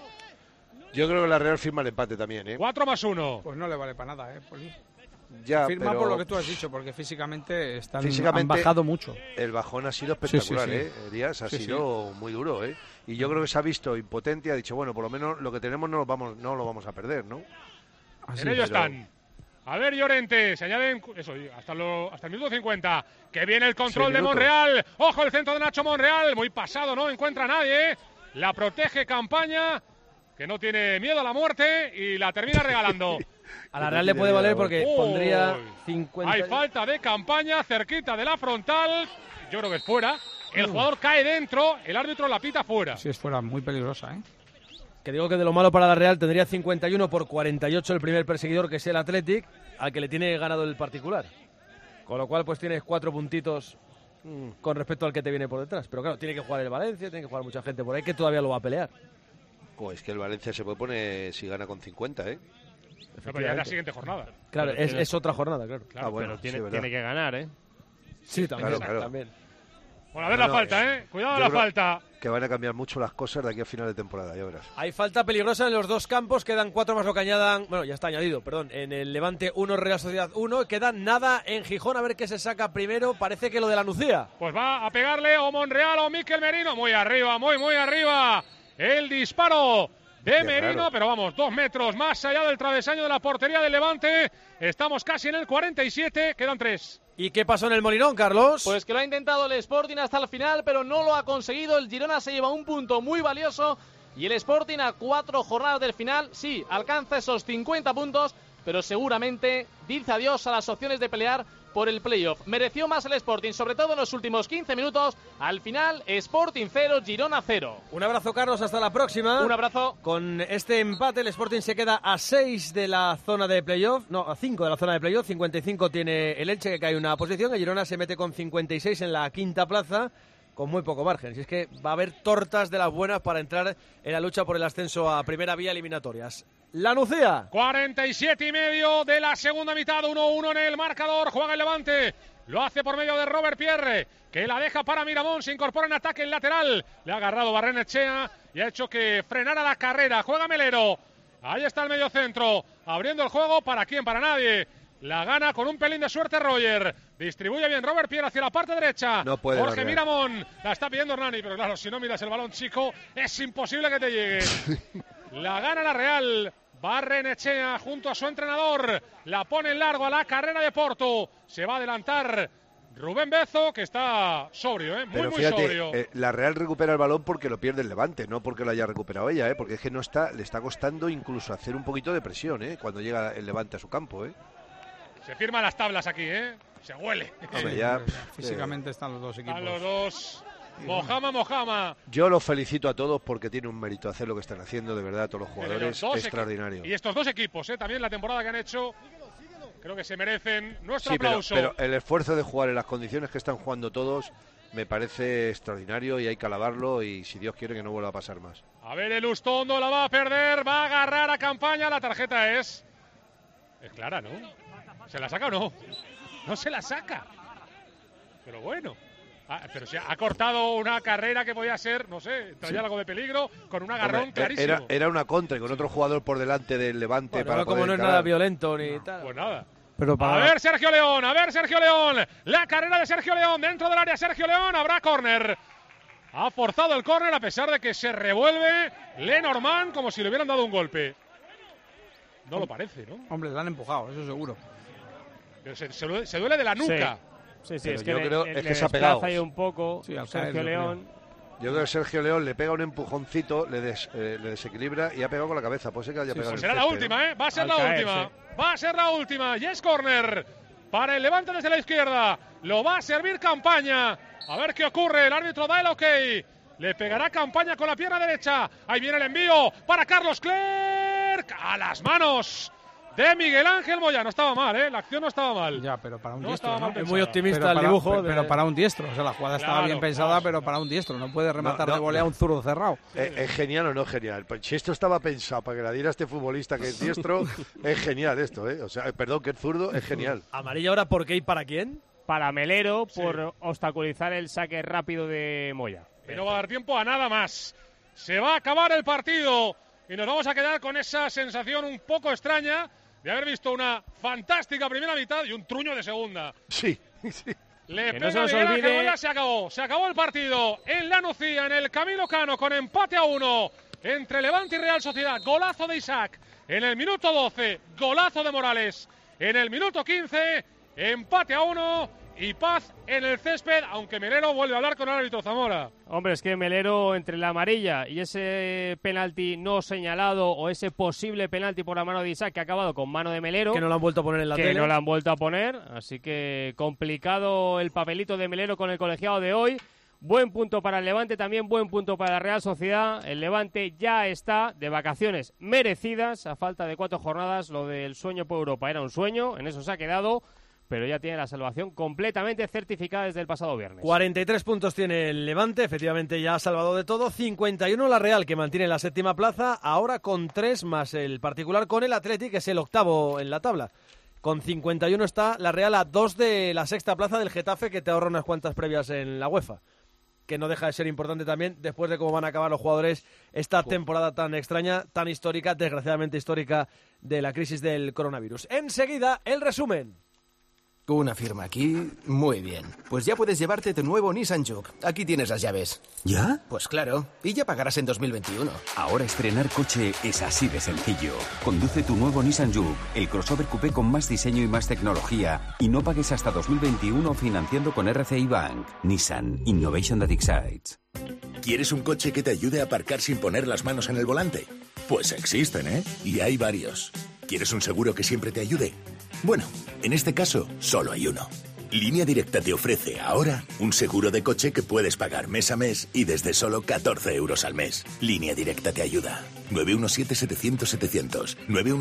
Yo creo que la Real firma el empate también, ¿eh? 4+1. Pues no le vale para nada, Poli. Ya, firma pero... por lo que tú has dicho, porque físicamente han bajado mucho. El bajón ha sido espectacular, sí. Díaz, ha sido muy duro, ¿eh? Y yo creo que se ha visto impotente y ha dicho, bueno, por lo menos lo que tenemos no lo vamos a perder, ¿no? En ello están. A ver, Llorente, se añaden eso, hasta el minuto 50. Que viene el control de Monreal. Ojo, el centro de Nacho Monreal. Muy pasado, no encuentra a nadie. La protege Campaña, que no tiene miedo a la muerte y la termina regalando. A la Real le puede valer porque pondría 50. Hay falta de Campaña cerquita de la frontal. Yo creo que es fuera. El jugador cae dentro, el árbitro la pita fuera. Sí, es fuera, muy peligrosa, ¿eh? Que digo que de lo malo para la Real tendría 51 por 48 el primer perseguidor, que es el Athletic, al que le tiene ganado el particular. Con lo cual pues tienes 4 puntitos con respecto al que te viene por detrás. Pero claro, tiene que jugar el Valencia, tiene que jugar mucha gente por ahí que todavía lo va a pelear. Es que el Valencia se puede poner si gana con 50, ¿eh? Pero ya es la siguiente jornada. Claro, es otra jornada, claro. Bueno, pero tiene que ganar, ¿eh? Sí, también. Claro. Bueno, a ver la falta, Cuidado la falta. Que van a cambiar mucho las cosas de aquí a final de temporada, ya verás. Hay falta peligrosa en los dos campos, quedan 4 más lo que añadan, bueno, ya está añadido, perdón, en el Levante 1, Real Sociedad 1, queda nada en Gijón, a ver qué se saca primero, parece que lo de la Nucía. Pues va a pegarle o Monreal o Mikel Merino, muy arriba, muy arriba, el disparo de Merino, pero vamos, 2 metros más allá del travesaño de la portería del Levante, estamos casi en el 47, quedan 3. ¿Y qué pasó en el Molinón, Carlos? Pues que lo ha intentado el Sporting hasta el final, pero no lo ha conseguido. El Girona se lleva un punto muy valioso y el Sporting a 4 jornadas del final, sí, alcanza esos 50 puntos, pero seguramente dice adiós a las opciones de pelear por el playoff. Mereció más el Sporting, sobre todo en los últimos 15 minutos. Al final, Sporting 0, Girona 0. Un abrazo, Carlos, hasta la próxima. Un abrazo. Con este empate, el Sporting se queda a 6 de la zona de playoff, no, a 5 de la zona de playoff, 55 tiene el Elche, que cae una posición, el Girona se mete con 56 en la quinta plaza, con muy poco margen. Si es que va a haber tortas de las buenas para entrar en la lucha por el ascenso a primera vía eliminatorias. La Nucía. 47,5 de la segunda mitad, 1-1 en el marcador. Juega el Levante. Lo hace por medio de Robert Pierre, que la deja para Miramón. Se incorpora en ataque el lateral. Le ha agarrado Barrenechea y ha hecho que frenara la carrera. Juega Melero. Ahí está el medio centro. Abriendo el juego. ¿Para quién? Para nadie. La gana con un pelín de suerte Roger. Distribuye bien Robert Pierre hacia la parte derecha. No puede. Jorge Miramón. La está pidiendo Hernani, pero claro, si no miras el balón, chico, es imposible que te llegue. La gana la Real. Barrenechea junto a su entrenador. La pone en largo a la carrera de Porto. Se va a adelantar Rubén Bezo, que está sobrio, Pero muy fíjate, sobrio. La Real recupera el balón porque lo pierde el Levante, no porque lo haya recuperado ella, porque es que le está costando incluso hacer un poquito de presión, cuando llega el Levante a su campo, Se firman las tablas aquí, Se huele. Hombre, ya, físicamente están los dos equipos. Están los dos Mojama. Yo los felicito a todos porque tiene un mérito hacer lo que están haciendo, de verdad, todos los jugadores, extraordinario. Y estos dos equipos, también la temporada que han hecho, creo que se merecen nuestro pero, aplauso. Pero el esfuerzo de jugar en las condiciones que están jugando todos me parece extraordinario y hay que alabarlo y si Dios quiere que no vuelva a pasar más. A ver, el Ustondo la va a perder, va a agarrar a Campaña, la tarjeta es clara, ¿no? ¿Se la saca o no? No se la saca. Pero bueno. Pero se ha cortado una carrera que podía ser, no sé, traía algo de peligro, con un agarrón clarísimo. Era una contra y con otro jugador por delante del Levante. Bueno, para como no es nada violento ni tal. Pues nada. Pero A ver Sergio León, la carrera de Sergio León, dentro del área Sergio León, habrá córner. Ha forzado el córner a pesar de que se revuelve Lenormand como si le hubieran dado un golpe. No lo parece, ¿no? Hombre, le han empujado, eso seguro. Pero se duele de la nuca. Sí, pero es que yo creo le que se ha pegado. ahí un poco Sergio León. Yo creo que Sergio León le pega un empujoncito, le desequilibra y ha pegado con la cabeza. Puede ser que haya pegado Pues en el será la césped, última, ¿eh? Va a ser la última. Va a ser la última. Y es córner para el Levante desde la izquierda. Lo va a servir Campaña. A ver qué ocurre. El árbitro da el ok. Le pegará Campaña con la pierna derecha. Ahí viene el envío para Carlos Clerc. A las manos de Miguel Ángel Moya. No estaba mal, ¿eh? La acción no estaba mal. Ya, pero para un no diestro, estaba mal Es muy optimista pero el dibujo. Pero para un diestro. O sea, la jugada estaba bien pensada, pero para un diestro. No puede rematar de volea a un zurdo cerrado. ¿Es genial o no genial? Pues si esto estaba pensado para que la diera este futbolista que es diestro, es genial esto, ¿eh? O sea, perdón, que es zurdo, es genial. ¿Amarilla ahora por qué y para quién? Para Melero, por obstaculizar el saque rápido de Moya. Y no va a dar tiempo a nada más. Se va a acabar el partido y nos vamos a quedar con esa sensación un poco extraña de haber visto una fantástica primera mitad y un truño de segunda. Sí. Le que pega no se nos Miguel Ángel olvide. Moya, se acabó el partido en La Nucía, en el Camilo Cano, con empate a 1 entre Levante y Real Sociedad. Golazo de Isaac en el minuto 12, golazo de Morales en el minuto 15, empate a 1 y paz en el césped, aunque Melero vuelve a hablar con el árbitro Zamora. Hombre, es que Melero, entre la amarilla y ese penalti no señalado o ese posible penalti por la mano de Isaac que ha acabado con mano de Melero, Que no lo han vuelto a poner en la tele. que no la han vuelto a poner, así que complicado el papelito de Melero con el colegiado de hoy. Buen punto para el Levante, también buen punto para la Real Sociedad. El Levante ya está de vacaciones merecidas, a falta de 4 jornadas. Lo del sueño por Europa era un sueño, en eso se ha quedado, pero ya tiene la salvación completamente certificada desde el pasado viernes. 43 puntos tiene el Levante, efectivamente ya ha salvado de todo. 51 la Real, que mantiene la séptima plaza, ahora con 3 más el particular con el Athletic, que es el octavo en la tabla. Con 51 está la Real a 2 de la sexta plaza del Getafe, que te ahorra unas cuantas previas en la UEFA, que no deja de ser importante también después de cómo van a acabar los jugadores esta temporada tan extraña, tan histórica, desgraciadamente histórica, de la crisis del coronavirus. Enseguida, el resumen. Una firma aquí, muy bien. Pues ya puedes llevarte tu nuevo Nissan Juke. Aquí tienes las llaves. ¿Ya? Pues claro, y ya pagarás en 2021. Ahora estrenar coche es así de sencillo. Conduce tu nuevo Nissan Juke, el crossover coupé con más diseño y más tecnología, y no pagues hasta 2021 financiando con RCI Bank. Nissan Innovation that excites. ¿Quieres un coche que te ayude a aparcar sin poner las manos en el volante? Pues existen, ¿eh? Y hay varios. ¿Quieres un seguro que siempre te ayude? Bueno, en este caso, solo hay uno. Línea Directa te ofrece ahora un seguro de coche que puedes pagar mes a mes y desde solo 14 euros al mes. Línea Directa te ayuda. 917-700-700,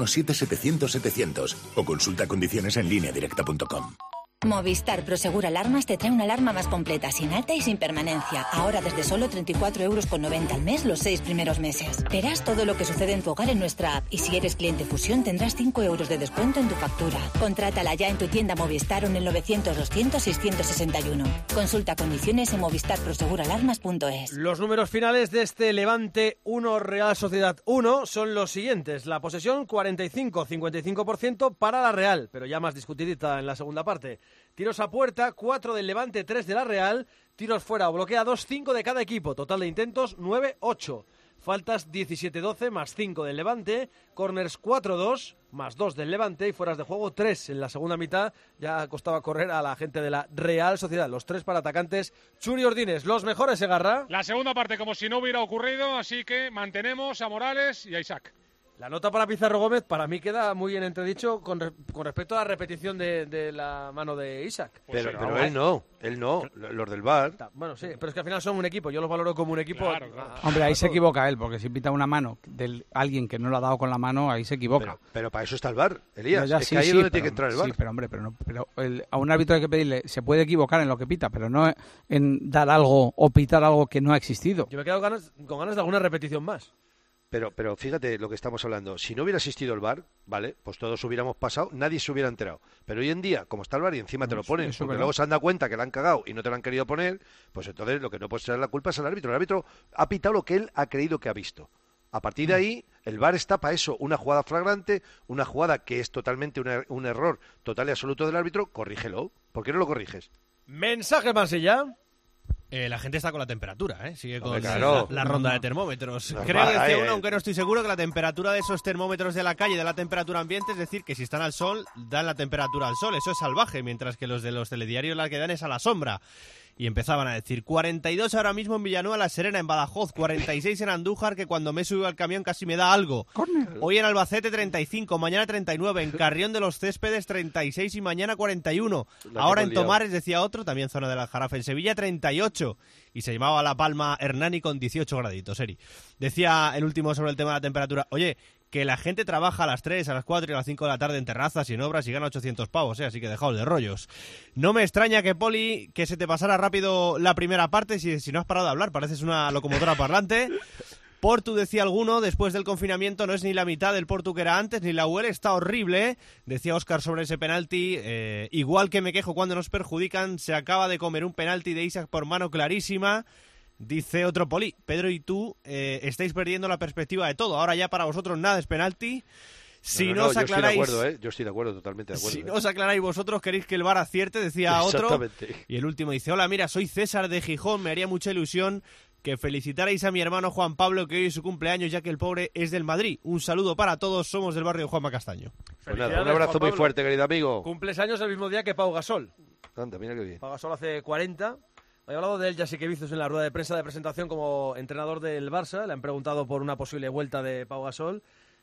917-700-700 o consulta condiciones en lineadirecta.com. Movistar Prosegur Alarmas te trae una alarma más completa, sin alta y sin permanencia. Ahora desde solo 34,90 euros al mes los 6 primeros meses. Verás todo lo que sucede en tu hogar en nuestra app y si eres cliente Fusión tendrás 5 euros de descuento en tu factura. Contrátala ya en tu tienda Movistar o en el 900-200-661. Consulta condiciones en movistarproseguralarmas.es. Los números finales de este Levante 1 Real Sociedad 1 son los siguientes. La posesión 45-55% para la Real, pero ya más discutidita en la segunda parte. Tiros a puerta, 4 del Levante, 3 de la Real. Tiros fuera o bloqueados, 5 de cada equipo. Total de intentos, 9-8. Faltas 17-12 más 5 del Levante. Corners 4-2 más 2 del Levante. Y fueras de juego 3 en la segunda mitad. Ya costaba correr a la gente de la Real Sociedad. Los 3 para atacantes. Churi Ordines, los mejores, Segarra. La segunda parte como si no hubiera ocurrido, así que mantenemos a Morales y a Isaac. La nota para Pizarro Gómez para mí queda muy en entredicho con respecto a la repetición de la mano de Isaac. Pero él no, los del VAR. Bueno, sí, pero es que al final son un equipo, yo los valoro como un equipo. Claro. Hombre, ahí se equivoca él, porque si pita una mano de alguien que no lo ha dado con la mano, ahí se equivoca. Pero para eso está el VAR, Elías, ya, es que ahí es donde tiene que entrar el VAR. Sí, pero hombre, a un árbitro hay que pedirle, se puede equivocar en lo que pita, pero no en dar algo o pitar algo que no ha existido. Yo me he quedado con ganas de alguna repetición más. Pero fíjate lo que estamos hablando. Si no hubiera existido el VAR, ¿vale? Pues todos hubiéramos pasado, nadie se hubiera enterado. Pero hoy en día, como está el VAR y encima te lo ponen, porque luego se han dado cuenta que la han cagado y no te lo han querido poner, pues entonces lo que no puede ser la culpa es al árbitro. El árbitro ha pitado lo que él ha creído que ha visto. A partir de ahí, el VAR está para eso. Una jugada flagrante, una jugada que es totalmente un error total y absoluto del árbitro, corrígelo. ¿Por qué no lo corriges? Mensaje más allá. La gente está con la temperatura, ¿eh? Sigue con claro. la ronda de termómetros. Creo, decía uno, aunque no estoy seguro, que la temperatura de esos termómetros de la calle da la temperatura ambiente, es decir, que si están al sol, dan la temperatura al sol. Eso es salvaje, mientras que los de los telediarios la que dan es a la sombra. Y empezaban a decir, 42 ahora mismo en Villanueva La Serena, en Badajoz, 46 en Andújar, que cuando me subo al camión casi me da algo. Hoy en Albacete 35, mañana 39, en Carrión de los Céspedes 36 y mañana 41. Ahora en Tomares, decía otro, también zona del Aljarafe, en Sevilla 38. Y se llamaba La Palma Hernani con 18 graditos, Eri. Decía el último sobre el tema de la temperatura, oye, que la gente trabaja a las 3, a las 4 y a las 5 de la tarde en terrazas y en obras y gana 800 pavos, así que dejaos de rollos. No me extraña que, Poli, que se te pasara rápido la primera parte si no has parado de hablar, pareces una locomotora parlante. Portu, decía alguno, después del confinamiento no es ni la mitad del Portu que era antes, ni la UL está horrible, decía Óscar sobre ese penalti, igual que me quejo cuando nos perjudican, se acaba de comer un penalti de Isaac por mano clarísima. Dice otro Poli, Pedro y tú estáis perdiendo la perspectiva de todo. Ahora ya para vosotros nada es penalti. Si no os aclaráis, yo estoy de acuerdo, totalmente de acuerdo. Si no os aclaráis vosotros, queréis que el VAR acierte, decía otro. Y el último dice, hola, mira, soy César de Gijón, me haría mucha ilusión que felicitarais a mi hermano Juan Pablo, que hoy es su cumpleaños, ya que el pobre es del Madrid. Un saludo para todos, somos del barrio Juanma Castaño. Pues nada, un abrazo muy fuerte, querido amigo. Cumples años el mismo día que Pau Gasol. Anda, mira qué bien. Pau Gasol hace 40. He hablado de él, ya sí que viste en la rueda de prensa de presentación como entrenador del Barça. Le han preguntado por una posible vuelta de Pau Gasol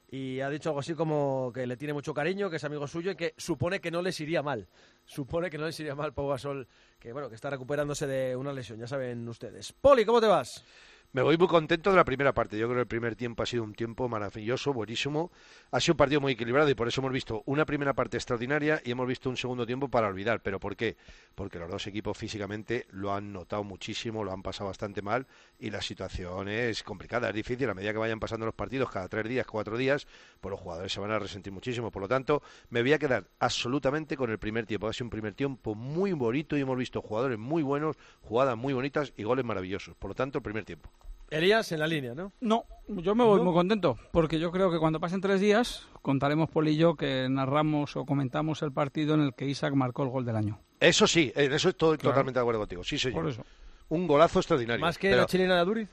y ha dicho algo así como que le tiene mucho cariño, que es amigo suyo y que supone que no les iría mal. Supone que no les iría mal Pau Gasol, que bueno, que está recuperándose de una lesión, ya saben ustedes. Poli, ¿cómo te vas? Me voy muy contento de la primera parte. Yo creo que el primer tiempo ha sido un tiempo maravilloso, buenísimo. Ha sido un partido muy equilibrado y por eso hemos visto una primera parte extraordinaria y hemos visto un segundo tiempo para olvidar. ¿Pero por qué? Porque los dos equipos físicamente lo han notado muchísimo, lo han pasado bastante mal y la situación es complicada, es difícil. A medida que vayan pasando los partidos, cada 3 días, 4 días, pues los jugadores se van a resentir muchísimo. Por lo tanto, me voy a quedar absolutamente con el primer tiempo. Ha sido un primer tiempo muy bonito y hemos visto jugadores muy buenos, jugadas muy bonitas y goles maravillosos. Por lo tanto, el primer tiempo. Elías, en la línea, ¿no? No, yo me voy muy contento, porque yo creo que cuando pasen 3 días contaremos Poli y yo que narramos o comentamos el partido en el que Isaac marcó el gol del año. Eso sí, en eso estoy totalmente de acuerdo contigo, sí señor. Por eso. Un golazo extraordinario. ¿Más que la chilena de Aduriz?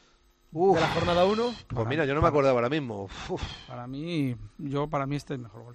¿De la jornada 1? Pues mira, yo no me acordaba ahora mismo. Para mí este es el mejor gol.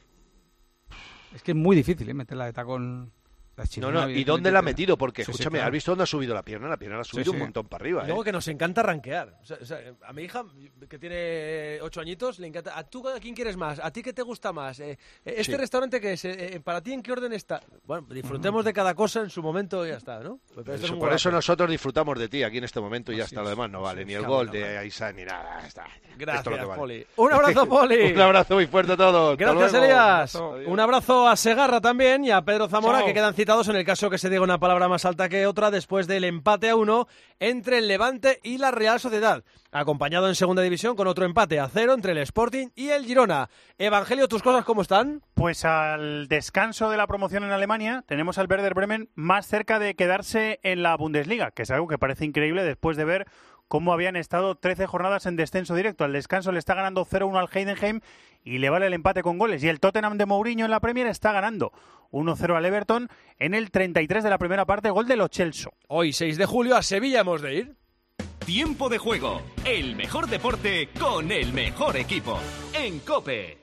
Es que es muy difícil meterla de tacón. No, ¿y dónde la ha metido? Porque, escúchame, ¿has visto dónde ha subido la pierna? La pierna la ha subido un montón para arriba. Y luego que nos encanta rankear. O sea, a mi hija, que tiene 8 añitos, le encanta. ¿Tú a quién quieres más? ¿A ti qué te gusta más? Restaurante que es, ¿para ti en qué orden está? Bueno, disfrutemos de cada cosa en su momento y ya está, ¿no? Por eso nosotros disfrutamos de ti aquí en este momento y ya está. Lo demás no vale, ni el gol de Aisa ni nada. Está. Gracias, Poli. Un abrazo, Poli. Un abrazo muy fuerte a todos. Gracias, Elías. Un abrazo a Segarra también y a Pedro Zamora, que quedan citados en el caso que se diga una palabra más alta que otra después del empate a 1 entre el Levante y la Real Sociedad, acompañado en segunda división con otro empate a 0 entre el Sporting y el Girona. Evangelio, ¿tus cosas cómo están? Pues al descanso de la promoción en Alemania tenemos al Werder Bremen más cerca de quedarse en la Bundesliga, que es algo que parece increíble después de ver cómo habían estado 13 jornadas en descenso directo. Al descanso le está ganando 0-1 al Heidenheim y le vale el empate con goles. Y el Tottenham de Mourinho en la Premier está ganando 1-0 al Everton en el 33 de la primera parte, gol de Lo Celso. Hoy, 6 de julio, a Sevilla hemos de ir. Tiempo de juego, el mejor deporte con el mejor equipo. En COPE.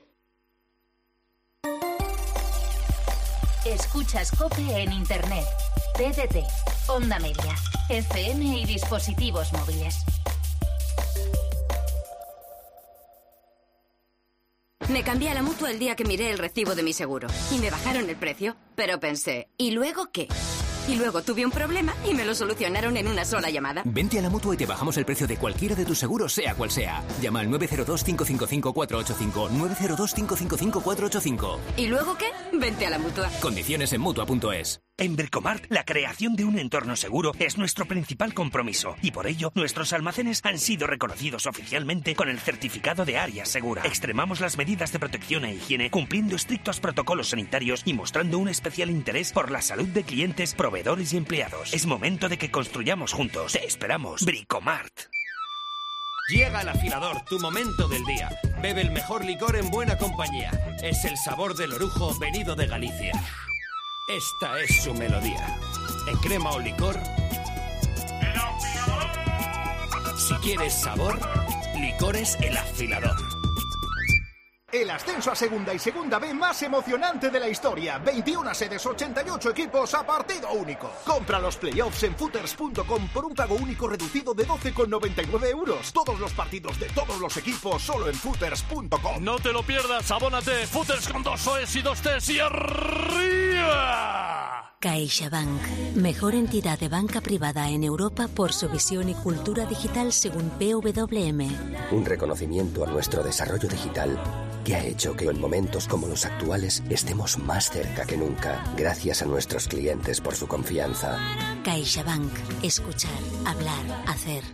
Escuchas COPE en Internet, TDT, Onda Media, FM y dispositivos móviles. Me cambié a la Mutua el día que miré el recibo de mi seguro y me bajaron el precio, pero pensé, ¿y luego qué? Y luego tuve un problema y me lo solucionaron en una sola llamada. Vente a la Mutua y te bajamos el precio de cualquiera de tus seguros, sea cual sea. Llama al 902-555-485. 902-555-485. ¿Y luego qué? Vente a la Mutua. Condiciones en Mutua.es. En Bricomart, la creación de un entorno seguro es nuestro principal compromiso y por ello nuestros almacenes han sido reconocidos oficialmente con el certificado de área segura. Extremamos las medidas de protección e higiene cumpliendo estrictos protocolos sanitarios y mostrando un especial interés por la salud de clientes, proveedores y empleados. Es momento de que construyamos juntos. Te esperamos. Bricomart. Llega el afilador, tu momento del día. Bebe el mejor licor en buena compañía. Es el sabor del orujo venido de Galicia. Esta es su melodía. En crema o licor. ¡El afilador! Si quieres sabor, licores El Afilador. El ascenso a Segunda y Segunda B más emocionante de la historia. 21 sedes, 88 equipos a partido único. Compra los playoffs en footers.com por un pago único reducido de 12,99 euros. Todos los partidos de todos los equipos solo en footers.com. No te lo pierdas, abónate. Footers con 2 OEs y 2 Ts y arriba. CaixaBank, mejor entidad de banca privada en Europa por su visión y cultura digital según PWM. Un reconocimiento a nuestro desarrollo digital que ha hecho que en momentos como los actuales estemos más cerca que nunca, gracias a nuestros clientes por su confianza. CaixaBank, escuchar, hablar, hacer.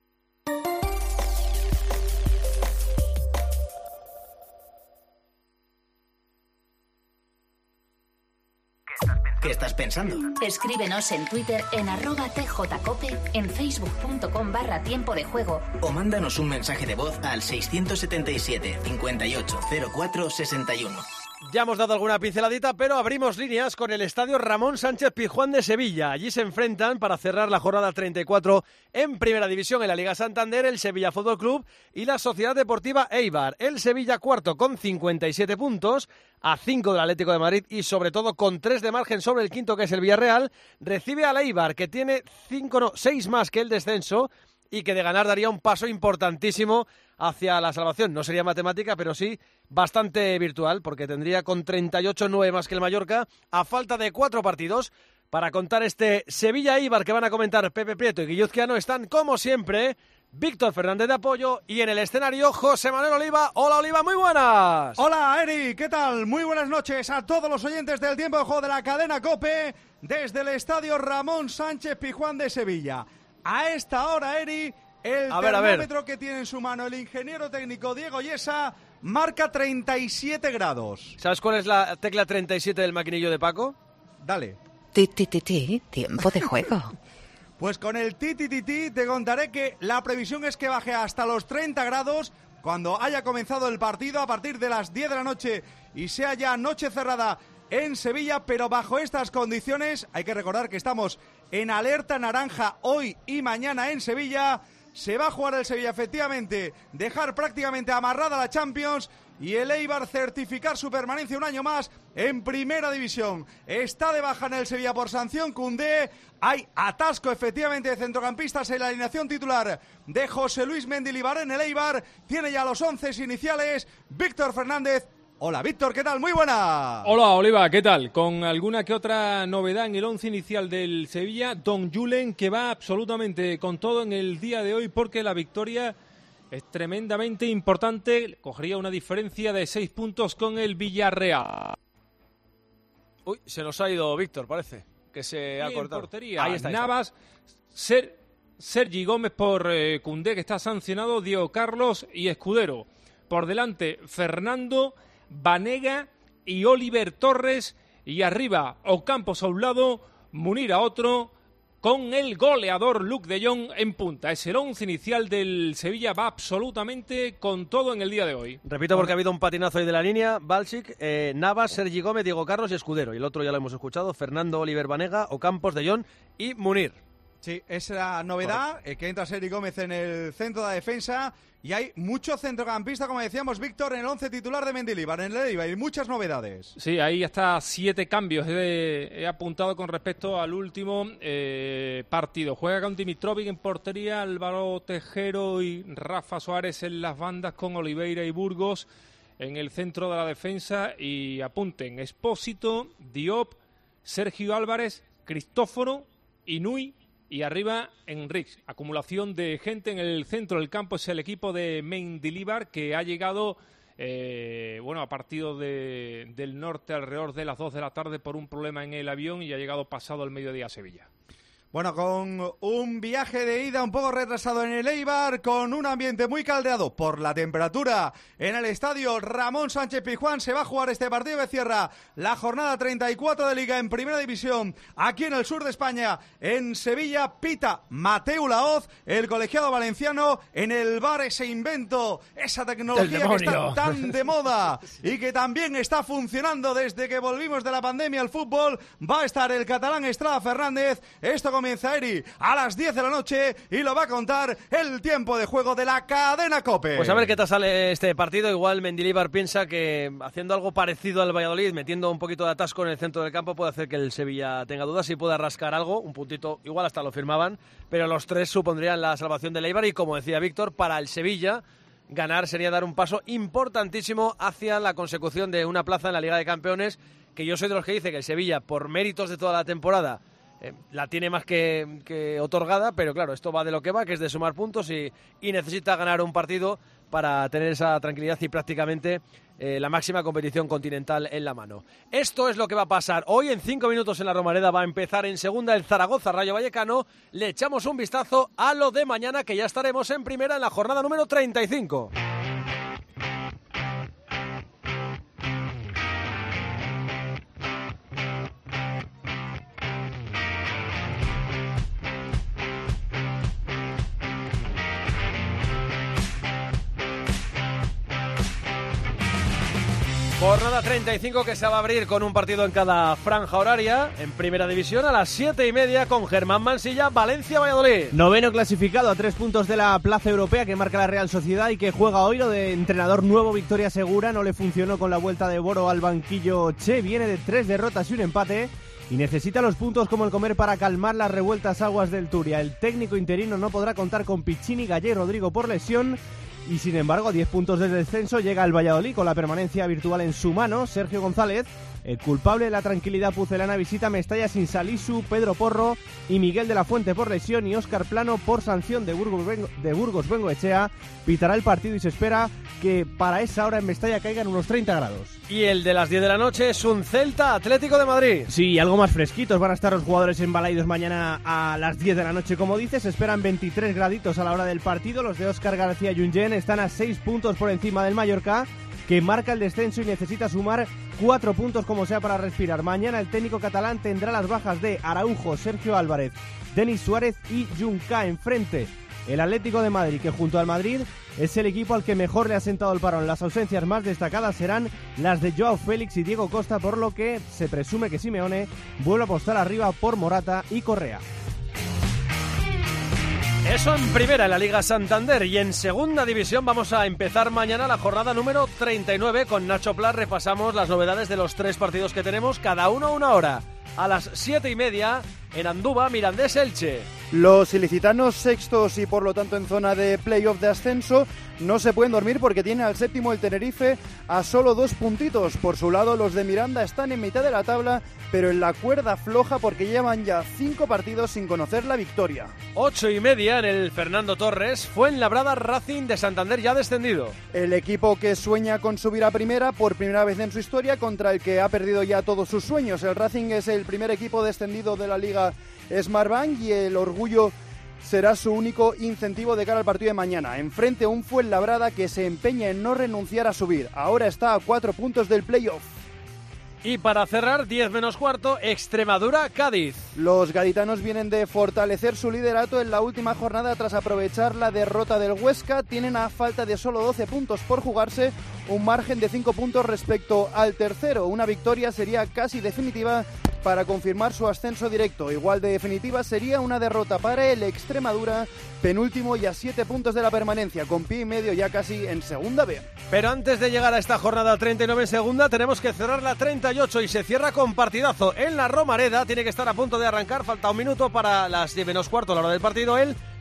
¿Qué estás pensando? Escríbenos en Twitter en @tjcope, en facebook.com/tiempo de juego. O mándanos un mensaje de voz al 677 58 04 61. Ya hemos dado alguna pinceladita, pero abrimos líneas con el estadio Ramón Sánchez Pizjuán de Sevilla. Allí se enfrentan para cerrar la jornada 34 en Primera División en la Liga Santander el Sevilla Fútbol Club y la Sociedad Deportiva Eibar. El Sevilla cuarto con 57 puntos, a 5 del Atlético de Madrid y sobre todo con 3 de margen sobre el quinto que es el Villarreal. Recibe al Eibar que tiene 6 más que el descenso y que de ganar daría un paso importantísimo hacia la salvación. No sería matemática, pero sí bastante virtual, porque tendría con 38 9 más que el Mallorca, a falta de 4 partidos. Para contar este Sevilla-Eibar que van a comentar Pepe Prieto y Guilluzquiano, están como siempre Víctor Fernández de Apoyo y en el escenario José Manuel Oliva. Hola Oliva, muy buenas. Hola Eri, ¿qué tal? Muy buenas noches a todos los oyentes del Tiempo de Juego de la cadena COPE desde el estadio Ramón Sánchez Pizjuán de Sevilla. A esta hora, Eri, el termómetro que tiene en su mano el ingeniero técnico Diego Yesa marca 37 grados. ¿Sabes cuál es la tecla 37 del maquinillo de Paco? Dale. Tiempo de juego. Pues con el te contaré que la previsión es que baje hasta los 30 grados cuando haya comenzado el partido a partir de las 10 de la noche y sea ya noche cerrada en Sevilla, pero bajo estas condiciones hay que recordar que estamos en alerta naranja hoy y mañana en Sevilla. Se va a jugar el Sevilla, efectivamente, dejar prácticamente amarrada la Champions y el Eibar certificar su permanencia un año más en Primera División. Está de baja en el Sevilla por sanción Koundé. Hay atasco, efectivamente, de centrocampistas en la alineación titular de José Luis Mendilibar en el Eibar. Tiene ya los 11 iniciales. Víctor Fernández. Hola, Víctor, ¿qué tal? Muy buena. Hola, Oliva, ¿qué tal? Con alguna que otra novedad en el 11 inicial del Sevilla, Don Julen, que va absolutamente con todo en el día de hoy porque la victoria es tremendamente importante. Cogería una diferencia de 6 puntos con el Villarreal. Uy, se nos ha ido Víctor, parece, que se ha cortado. Portería, ahí está. Navas, Sergi Gómez por Koundé, que está sancionado, Diego Carlos y Escudero. Por delante, Fernando, Banega y Oliver Torres, y arriba Ocampos a un lado, Munir a otro, con el goleador Luuk de Jong en punta. Es el 11 inicial del Sevilla, va absolutamente con todo en el día de hoy. Repito porque ha habido un patinazo ahí de la línea, Balsic, Navas, Sergi Gómez, Diego Carlos y Escudero, y el otro ya lo hemos escuchado, Fernando, Oliver, Banega, Ocampos, de Jong y Munir. Sí, es la novedad, que entra Sergi Gómez en el centro de la defensa y hay mucho centrocampista, como decíamos, Víctor, en el 11 titular de Mendilibar, en el Eibar, y muchas novedades. Sí, hay hasta 7 cambios, he apuntado con respecto al último partido. Juega con Dimitrovic en portería, Álvaro Tejero y Rafa Suárez en las bandas con Oliveira y Burgos. en el centro de la defensa y apunten: Expósito, Diop, Sergio Álvarez, Cristóforo, Inui y arriba Enric. Acumulación de gente en el centro del campo es el equipo de Mendilibar, que ha llegado a partido del norte alrededor de las 2 de la tarde por un problema en el avión y ha llegado pasado el mediodía a Sevilla. Bueno, con un viaje de ida un poco retrasado en el Eibar, con un ambiente muy caldeado por la temperatura en el estadio Ramón Sánchez Pizjuán, se va a jugar este partido que cierra la jornada 34 de Liga en Primera División, aquí en el sur de España, en Sevilla. Pita Mateu Laoz, el colegiado valenciano. En el VAR, ese invento, esa tecnología que está tan de moda y que también está funcionando desde que volvimos de la pandemia al fútbol, va a estar el catalán Estrada Fernández. Esto comienza, Eri, a las 10 de la noche y lo va a contar el tiempo de juego de la cadena COPE. Pues a ver qué tal sale este partido. Igual Mendilibar piensa que haciendo algo parecido al Valladolid, metiendo un poquito de atasco en el centro del campo, puede hacer que el Sevilla tenga dudas y pueda rascar algo, un puntito, igual hasta lo firmaban, pero los 3 supondrían la salvación del Eibar y, como decía Víctor, para el Sevilla ganar sería dar un paso importantísimo hacia la consecución de una plaza en la Liga de Campeones, que yo soy de los que dice que el Sevilla, por méritos de toda la temporada, la tiene más que otorgada, pero claro, esto va de lo que va, que es de sumar puntos y necesita ganar un partido para tener esa tranquilidad y prácticamente la máxima competición continental en la mano. Esto es lo que va a pasar hoy. En 5 minutos en la Romareda va a empezar en segunda el Zaragoza Rayo Vallecano. Le echamos un vistazo a lo de mañana, que ya estaremos en primera en la jornada número 35. Jornada 35 que se va a abrir con un partido en cada franja horaria. En Primera División a las 7:30 con Germán Mansilla, Valencia-Valladolid. Noveno clasificado a 3 puntos de la plaza europea que marca la Real Sociedad y que juega hoy. Lo de entrenador nuevo, Victoria Segura, no le funcionó con la vuelta de Boro al banquillo. Che viene de 3 derrotas y un empate y necesita los puntos como el comer para calmar las revueltas aguas del Turia. El técnico interino no podrá contar con Piccini, Gallé y Rodrigo por lesión. Y sin embargo, a 10 puntos del descenso llega el Valladolid con la permanencia virtual en su mano. Sergio González, el culpable de la tranquilidad pucelana, visita Mestalla sin Salisu, Pedro Porro y Miguel de la Fuente por lesión y Óscar Plano por sanción de Burgos Bengoechea. Pitará el partido y se espera que para esa hora en Mestalla caigan unos 30 grados. Y el de las 10 de la noche es un Celta Atlético de Madrid. Sí, algo más fresquitos van a estar los jugadores en Balaidos mañana a las 10 de la noche, como dices. Se esperan 23 graditos a la hora del partido. Los de Óscar García Junyent están a 6 puntos por encima del Mallorca, que marca el descenso y necesita sumar 4 puntos como sea para respirar. Mañana el técnico catalán tendrá las bajas de Araujo, Sergio Álvarez, Denis Suárez y Junca. Enfrente el Atlético de Madrid, que junto al Madrid es el equipo al que mejor le ha sentado el parón. Las ausencias más destacadas serán las de Joao Félix y Diego Costa, por lo que se presume que Simeone vuelve a apostar arriba por Morata y Correa. Eso en primera, en la Liga Santander. Y en segunda división vamos a empezar mañana la jornada número 39. Con Nacho Plas repasamos las novedades de los 3 partidos que tenemos, cada uno una hora. A las 7:30 en Andúba, Mirandés Elche. Los ilicitanos sextos y por lo tanto en zona de playoff de ascenso no se pueden dormir porque tiene al séptimo el Tenerife a solo 2 puntitos. Por su lado los de Miranda están en mitad de la tabla, pero en la cuerda floja porque llevan ya 5 partidos sin conocer la victoria. 8:30 en el Fernando Torres, Fuenlabrada Racing de Santander ya descendido. El equipo que sueña con subir a primera por primera vez en su historia contra el que ha perdido ya todos sus sueños. El Racing es el primer equipo descendido de la Liga Smartbank y el orgullo será su único incentivo de cara al partido de mañana. Enfrente un Fuenlabrada que se empeña en no renunciar a subir. Ahora está a 4 puntos del playoff. Y para cerrar, 10 menos cuarto, Extremadura-Cádiz. Los gaditanos vienen de fortalecer su liderato en la última jornada tras aprovechar la derrota del Huesca. Tienen a falta de solo 12 puntos por jugarse, un margen de 5 puntos respecto al tercero. Una victoria sería casi definitiva para confirmar su ascenso directo. Igual de definitiva sería una derrota para el Extremadura, penúltimo y a 7 puntos de la permanencia, con pie y medio ya casi en segunda B. Pero antes de llegar a esta jornada 39 en segunda, tenemos que cerrar la 38 y se cierra con partidazo en la Romareda. Tiene que estar a punto de arrancar, falta un minuto para las 10 menos cuarto, la hora del partido, el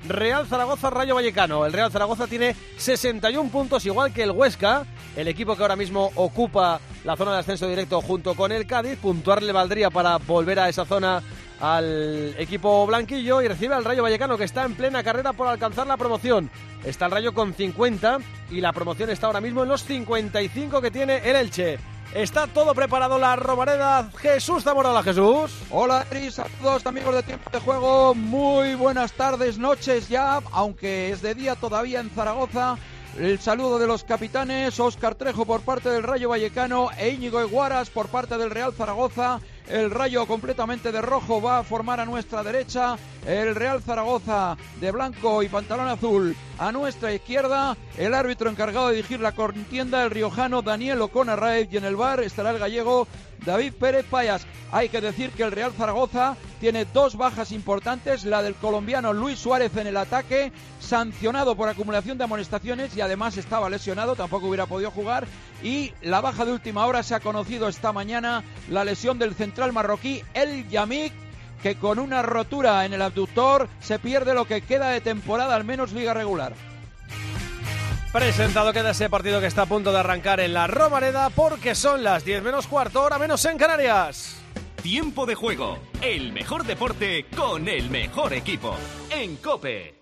Real Zaragoza-Rayo Vallecano. El Real Zaragoza tiene 61 puntos, igual que el Huesca, el equipo que ahora mismo ocupa la zona de ascenso directo junto con el Cádiz. Puntuar le valdría para volver a esa zona al equipo blanquillo, y recibe al Rayo Vallecano, que está en plena carrera por alcanzar la promoción. Está el Rayo con 50 y la promoción está ahora mismo en los 55 que tiene el Elche. Está todo preparado la Romareda. Jesús Zamora. Hola, Jesús. Hola, Cris, a todos amigos de Tiempo de Juego. Muy buenas tardes, noches ya, aunque es de día todavía en Zaragoza. El saludo de los capitanes, Óscar Trejo por parte del Rayo Vallecano e Íñigo Eguaras por parte del Real Zaragoza. El Rayo completamente de rojo va a formar a nuestra derecha, el Real Zaragoza de blanco y pantalón azul a nuestra izquierda. El árbitro encargado de dirigir la contienda, el riojano Daniel O'Connor, y en el bar estará el gallego David Pérez Payas. Hay que decir que el Real Zaragoza tiene dos bajas importantes, la del colombiano Luis Suárez en el ataque, sancionado por acumulación de amonestaciones y además estaba lesionado, tampoco hubiera podido jugar, y la baja de última hora se ha conocido esta mañana, la lesión del central marroquí El Yamik, que con una rotura en el abductor se pierde lo que queda de temporada, al menos liga regular. Presentado queda ese partido que está a punto de arrancar en la Romareda, porque son las 10 menos cuarto, hora menos en Canarias. Tiempo de Juego, el mejor deporte con el mejor equipo, en COPE.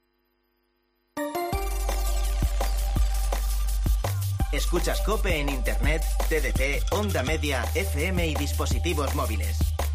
Escuchas COPE en Internet, TDT, Onda Media, FM y dispositivos móviles.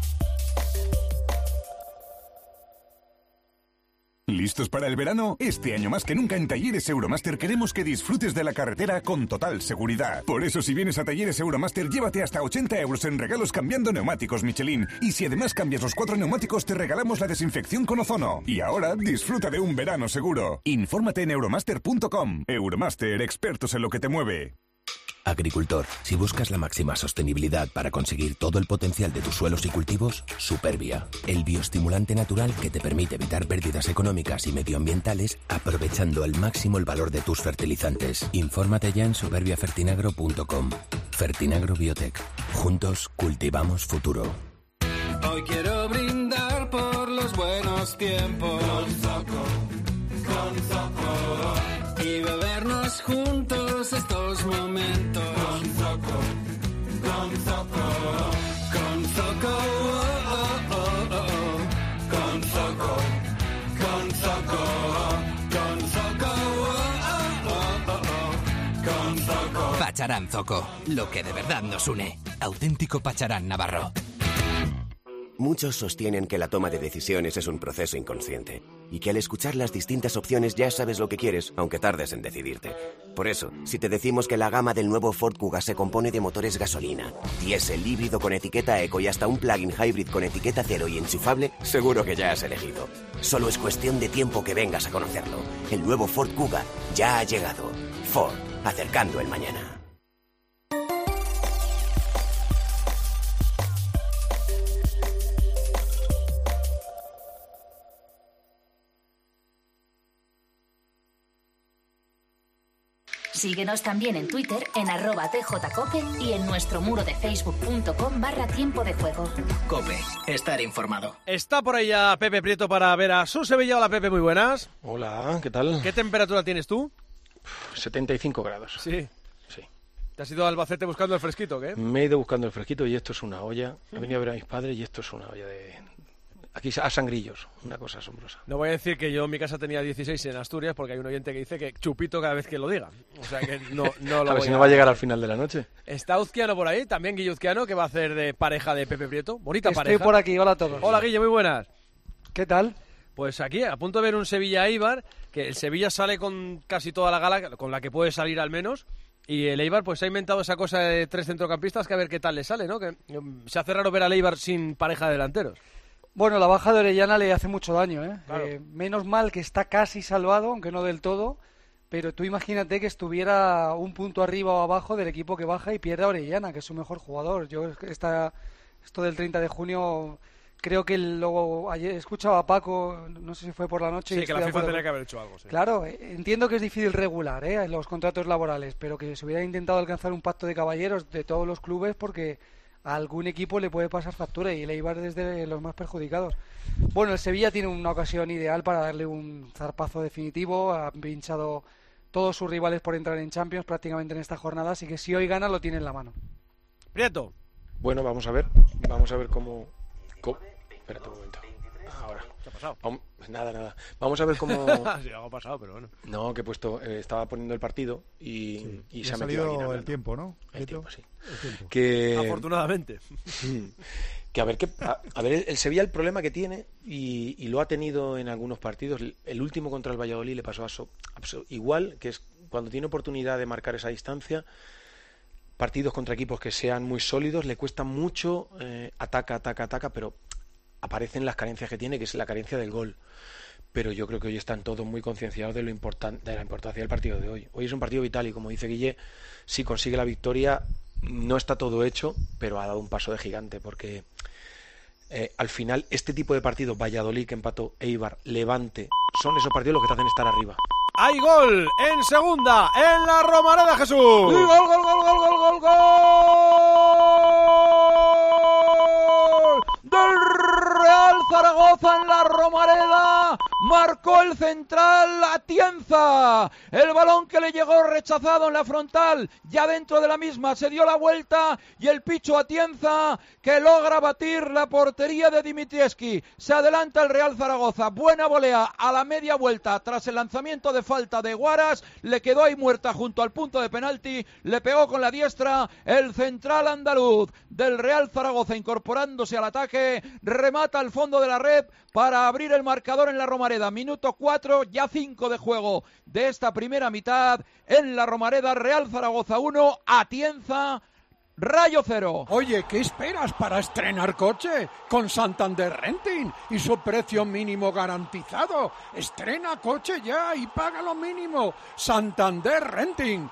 ¿Listos para el verano? Este año más que nunca en Talleres Euromaster queremos que disfrutes de la carretera con total seguridad. Por eso, si vienes a Talleres Euromaster, llévate hasta 80 euros en regalos cambiando neumáticos Michelin. Y si además cambias los 4 neumáticos, te regalamos la desinfección con ozono. Y ahora, disfruta de un verano seguro. Infórmate en euromaster.com. Euromaster, expertos en lo que te mueve. Agricultor, si buscas la máxima sostenibilidad para conseguir todo el potencial de tus suelos y cultivos, Supervia, el bioestimulante natural que te permite evitar pérdidas económicas y medioambientales aprovechando al máximo el valor de tus fertilizantes. Infórmate ya en superviafertinagro.com. Fertinagro Biotech. Juntos cultivamos futuro. Hoy quiero brindar por los buenos tiempos. Con Zoco. Y bebernos juntos estos momentos. Con Zoco, oh, oh, oh, oh. Con Zoco, oh, oh, oh. Con Zoco. Pacharán Zoco, lo que de verdad nos une. Auténtico Pacharán Navarro. Muchos sostienen que la toma de decisiones es un proceso inconsciente y que al escuchar las distintas opciones ya sabes lo que quieres, aunque tardes en decidirte. Por eso, si te decimos que la gama del nuevo Ford Kuga se compone de motores gasolina, diésel, híbrido con etiqueta eco y hasta un plug-in hybrid con etiqueta cero y enchufable, seguro que ya has elegido. Solo es cuestión de tiempo que vengas a conocerlo. El nuevo Ford Kuga ya ha llegado. Ford, acercando el mañana. Síguenos también en Twitter en @tjcope y en nuestro muro de facebook.com/tiempo de juego. COPE, estar informado. Está por ahí ya Pepe Prieto para ver a su Sevilla. Hola, Pepe, muy buenas. Hola, ¿qué tal? ¿Qué temperatura tienes tú? 75 grados. Sí. Sí. ¿Te has ido a Albacete buscando el fresquito, qué? Me he ido buscando el fresquito y esto es una olla. He venido a ver a mis padres y esto es una olla de... Aquí a sangrillos, una cosa asombrosa. No voy a decir que yo en mi casa tenía 16 en Asturias porque hay un oyente que dice que chupito cada vez que lo diga. O sea que no lo a ver voy si no va a llegar al final de la noche. Está Uzquiano por ahí, también Guilluzquiano, que va a hacer de pareja de Pepe Prieto. Bonita pareja. Estoy por aquí, hola a todos. Hola, Guille, muy buenas. ¿Qué tal? Pues aquí, a punto de ver un Sevilla-Eibar, que el Sevilla sale con casi toda la gala, con la que puede salir al menos, y el Eibar pues ha inventado esa cosa de 3 centrocampistas que a ver qué tal le sale, ¿no? Que se hace raro ver al Eibar sin pareja de delanteros. Bueno, la baja de Orellana le hace mucho daño, ¿eh? Claro. Menos mal que está casi salvado, aunque no del todo, pero tú imagínate que estuviera un punto arriba o abajo del equipo que baja y pierde a Orellana, que es su mejor jugador. Yo esto del 30 de junio, creo que luego ayer escuchaba a Paco, no sé si fue por la noche. Sí, que la FIFA tenía que haber hecho algo, sí. Claro, entiendo que es difícil regular los contratos laborales, pero que se hubiera intentado alcanzar un pacto de caballeros de todos los clubes porque a algún equipo le puede pasar factura y el Eibar es de los más perjudicados. Bueno, el Sevilla tiene una ocasión ideal para darle un zarpazo definitivo, ha pinchado todos sus rivales por entrar en Champions prácticamente en esta jornada, así que si hoy gana lo tiene en la mano. Prieto. Bueno, vamos a ver cómo... Espérate un momento. Ahora. ¿Qué ha pasado? Nada. Vamos a ver cómo... Sí, algo ha pasado, pero bueno. No, que he puesto... estaba poniendo el partido y se ha salido el tiempo, ¿no? El tiempo, sí. El tiempo. Que... Afortunadamente. Que a ver, el Sevilla el problema que tiene, y lo ha tenido en algunos partidos, el último contra el Valladolid le pasó igual, que es cuando tiene oportunidad de marcar esa distancia, partidos contra equipos que sean muy sólidos, le cuesta mucho, ataca, pero aparecen las carencias que tiene, que es la carencia del gol. Pero yo creo que hoy están todos muy concienciados de la importancia del partido de hoy. Hoy es un partido vital y, como dice Guille, si consigue la victoria, no está todo hecho, pero ha dado un paso de gigante, porque al final este tipo de partidos, Valladolid que empató, Eibar, Levante, son esos partidos los que te hacen estar arriba. ¡Hay gol en segunda en la Romareda, Jesús! ¡Gol! Del Real Zaragoza en la Romareda, marcó el central Atienza, el balón que le llegó rechazado en la frontal, ya dentro de la misma se dio la vuelta y el Picho Atienza que logra batir la portería de Dimitrievski. Se adelanta el Real Zaragoza, buena volea a la media vuelta tras el lanzamiento de falta de Guaras, le quedó ahí muerta junto al punto de penalti, le pegó con la diestra el central andaluz del Real Zaragoza incorporándose al ataque, remata al fondo de la red para abrir el marcador en la Romareda. Minuto 4, ya 5 de juego de esta primera mitad en la Romareda. Real Zaragoza 1, Atienza Rayo 0. Oye, ¿qué esperas para estrenar coche? Con Santander Renting y su precio mínimo garantizado. Estrena coche ya y paga lo mínimo. Santander Renting.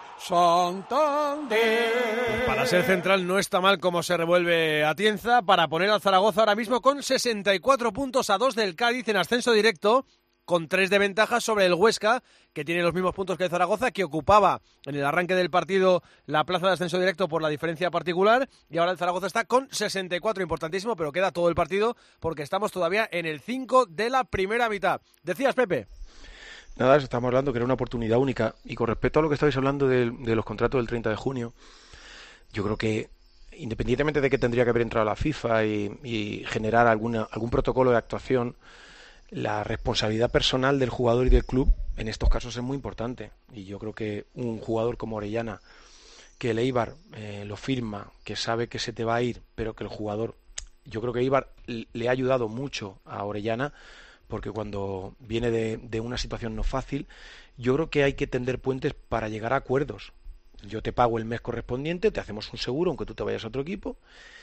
Santander. Pues para ser central no está mal como se revuelve Atienza para poner al Zaragoza ahora mismo con 64 puntos a 2 del Cádiz en ascenso directo, con 3 de ventaja sobre el Huesca, que tiene los mismos puntos que el Zaragoza, que ocupaba en el arranque del partido la plaza de ascenso directo por la diferencia particular, y ahora el Zaragoza está con 64, importantísimo, pero queda todo el partido porque estamos todavía en el 5 de la primera mitad. ¿Decías, Pepe? Nada, estamos hablando que era una oportunidad única, y con respecto a lo que estabais hablando de los contratos del 30 de junio, yo creo que independientemente de que tendría que haber entrado la FIFA y generar algún protocolo de actuación, la responsabilidad personal del jugador y del club en estos casos es muy importante, y yo creo que un jugador como Orellana, que el Eibar lo firma, que sabe que se te va a ir, pero que el jugador, yo creo que Eibar le ha ayudado mucho a Orellana, porque cuando viene de una situación no fácil, yo creo que hay que tender puentes para llegar a acuerdos. Yo te pago el mes correspondiente, te hacemos un seguro aunque tú te vayas a otro equipo,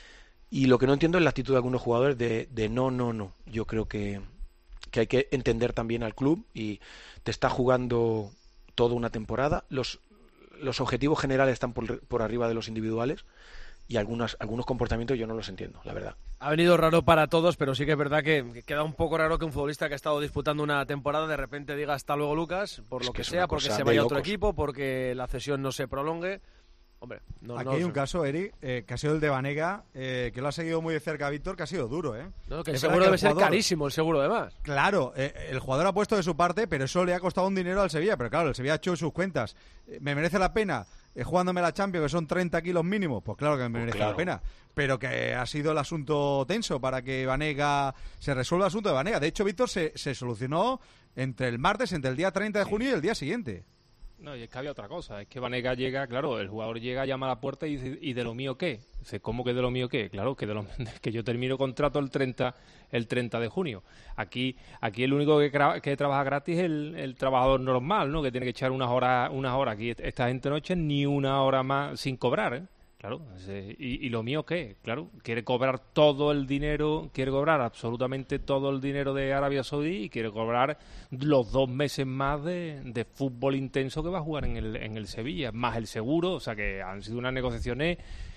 y lo que no entiendo es la actitud de algunos jugadores de no. Yo creo que hay que entender también al club, y te está jugando toda una temporada. Los objetivos generales están por arriba de los individuales, y algunos comportamientos yo no los entiendo, la verdad. Ha venido raro para todos, pero sí que es verdad que queda un poco raro que un futbolista que ha estado disputando una temporada de repente diga hasta luego, Lucas, por lo que sea, porque se vaya a otro equipo, porque la cesión no se prolongue. Hombre, aquí hay un caso, Eri, que ha sido el de Banega, que lo ha seguido muy de cerca a Víctor, que ha sido duro, ¿eh? No, que el seguro debe ser carísimo, el seguro además. Claro, el jugador ha puesto de su parte, pero eso le ha costado un dinero al Sevilla. Pero claro, el Sevilla ha hecho sus cuentas. ¿Me merece la pena jugándome la Champions, que son 30 kilos mínimo? Pues claro que me merece la pena. Pero que ha sido el asunto tenso para que Banega se resuelva el asunto de Banega. De hecho, Víctor, se solucionó entre el día 30 de junio y el día siguiente. No, y es que había otra cosa, es que Banega llega, claro, el jugador llega, llama a la puerta y dice, ¿y de lo mío qué? Dice, ¿cómo que de lo mío qué? Claro, que yo termino contrato el 30 de junio. Aquí el único que trabaja gratis es el trabajador normal, ¿no? Que tiene que echar unas horas. Aquí esta gente no echa ni una hora más sin cobrar, ¿eh? Claro, ¿y lo mío qué? Claro, quiere cobrar todo el dinero, quiere cobrar absolutamente todo el dinero de Arabia Saudí y quiere cobrar los 2 meses más de fútbol intenso que va a jugar en el Sevilla, más el seguro. O sea que han sido unas negociaciones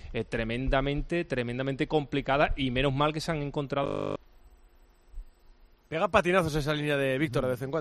tremendamente complicadas, y menos mal que se han encontrado. Pega patinazos esa línea de Víctor de vez en cuando.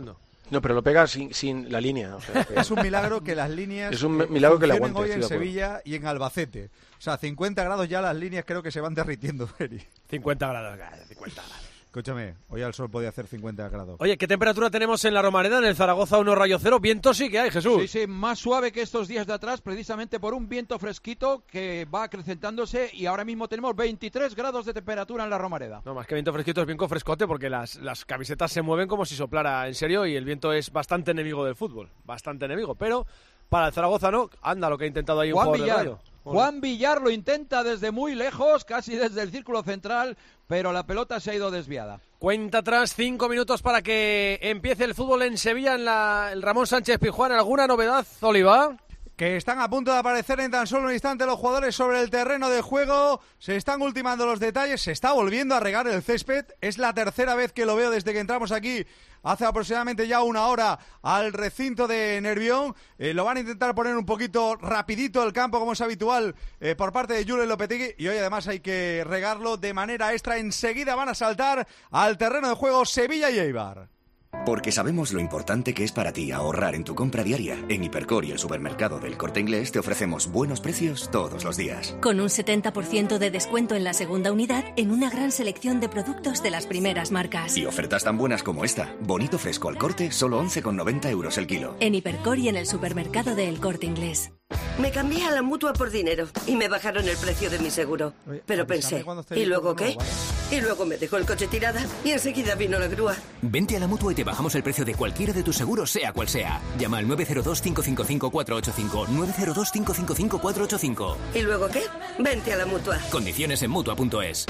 No, pero lo pega sin la línea. O sea, es un milagro que las líneas es un milagro que le aguante, hoy en Sevilla y en Albacete. O sea, 50 grados ya las líneas creo que se van derritiendo, Feri. 50 grados, 50 grados. Escúchame, hoy al sol podía hacer 50 grados. Oye, ¿qué temperatura tenemos en la Romareda? En el Zaragoza 1 rayo 0. Viento sí que hay, Jesús. Sí, más suave que estos días de atrás, precisamente por un viento fresquito que va acrecentándose y ahora mismo tenemos 23 grados de temperatura en la Romareda. No, más que viento fresquito es viento frescote porque las camisetas se mueven como si soplara en serio y el viento es bastante enemigo del fútbol. Bastante enemigo, pero para el Zaragoza no. Anda lo que ha intentado ahí un jugador del Rayo. Juan Villar lo intenta desde muy lejos, casi desde el círculo central, pero la pelota se ha ido desviada. Cuenta atrás, 5 minutos para que empiece el fútbol en Sevilla, en el Ramón Sánchez Pizjuán. ¿Alguna novedad, Oliva? Que están a punto de aparecer en tan solo un instante los jugadores sobre el terreno de juego. Se están ultimando los detalles, se está volviendo a regar el césped. Es la tercera vez que lo veo desde que entramos aquí hace aproximadamente ya una hora al recinto de Nervión. Lo van a intentar poner un poquito rapidito el campo, como es habitual, por parte de Julen Lopetegui. Y hoy además hay que regarlo de manera extra. Enseguida van a saltar al terreno de juego Sevilla y Eibar. Porque sabemos lo importante que es para ti ahorrar en tu compra diaria. En Hipercor y el supermercado del Corte Inglés te ofrecemos buenos precios todos los días. Con un 70% de descuento en la segunda unidad en una gran selección de productos de las primeras marcas. Y ofertas tan buenas como esta. Bonito fresco al corte, solo 11,90 € el kilo. En Hipercor y en el supermercado del Corte Inglés. Me cambié a la Mutua por dinero y me bajaron el precio de mi seguro. Pero pensé, ¿y luego qué? Y luego me dejó el coche tirada y enseguida vino la grúa. Vente a la Mutua y te bajamos el precio de cualquiera de tus seguros, sea cual sea. Llama al 902-555-485. 902-555-485. ¿Y luego qué? Vente a la Mutua. Condiciones en Mutua.es.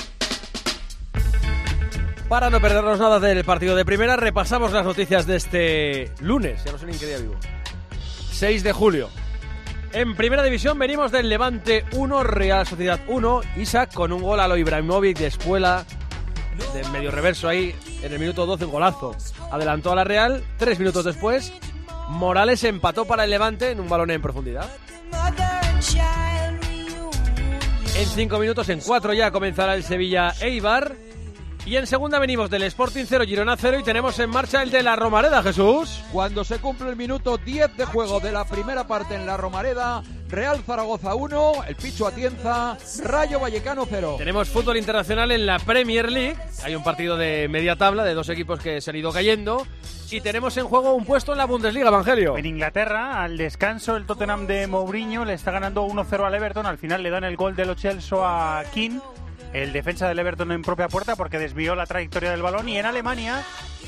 Para no perdernos nada del partido de primera, repasamos las noticias de este lunes. Ya no sé ni en qué día vivo. 6 de julio. En primera división venimos del Levante 1, Real Sociedad 1. Isaac con un gol a lo Ibrahimovic de Espuela, de medio reverso ahí, en el minuto 12, un golazo. Adelantó a la Real, 3 minutos después, Morales empató para el Levante en un balón en profundidad. En 5 minutos, en 4 ya comenzará el Sevilla Eibar. Y en segunda venimos del Sporting 0, Girona 0 y tenemos en marcha el de la Romareda, Jesús. Cuando se cumple el minuto 10 de juego de la primera parte en la Romareda, Real Zaragoza 1, el Pichu Atienza, Rayo Vallecano 0. Tenemos fútbol internacional en la Premier League. Hay un partido de media tabla de 2 equipos que se han ido cayendo. Y tenemos en juego un puesto en la Bundesliga, Evangelio. En Inglaterra, al descanso, el Tottenham de Mourinho le está ganando 1-0 al Everton. Al final le dan el gol de Lo Celso a Keane, el defensa del Everton, en propia puerta porque desvió la trayectoria del balón. Y en Alemania,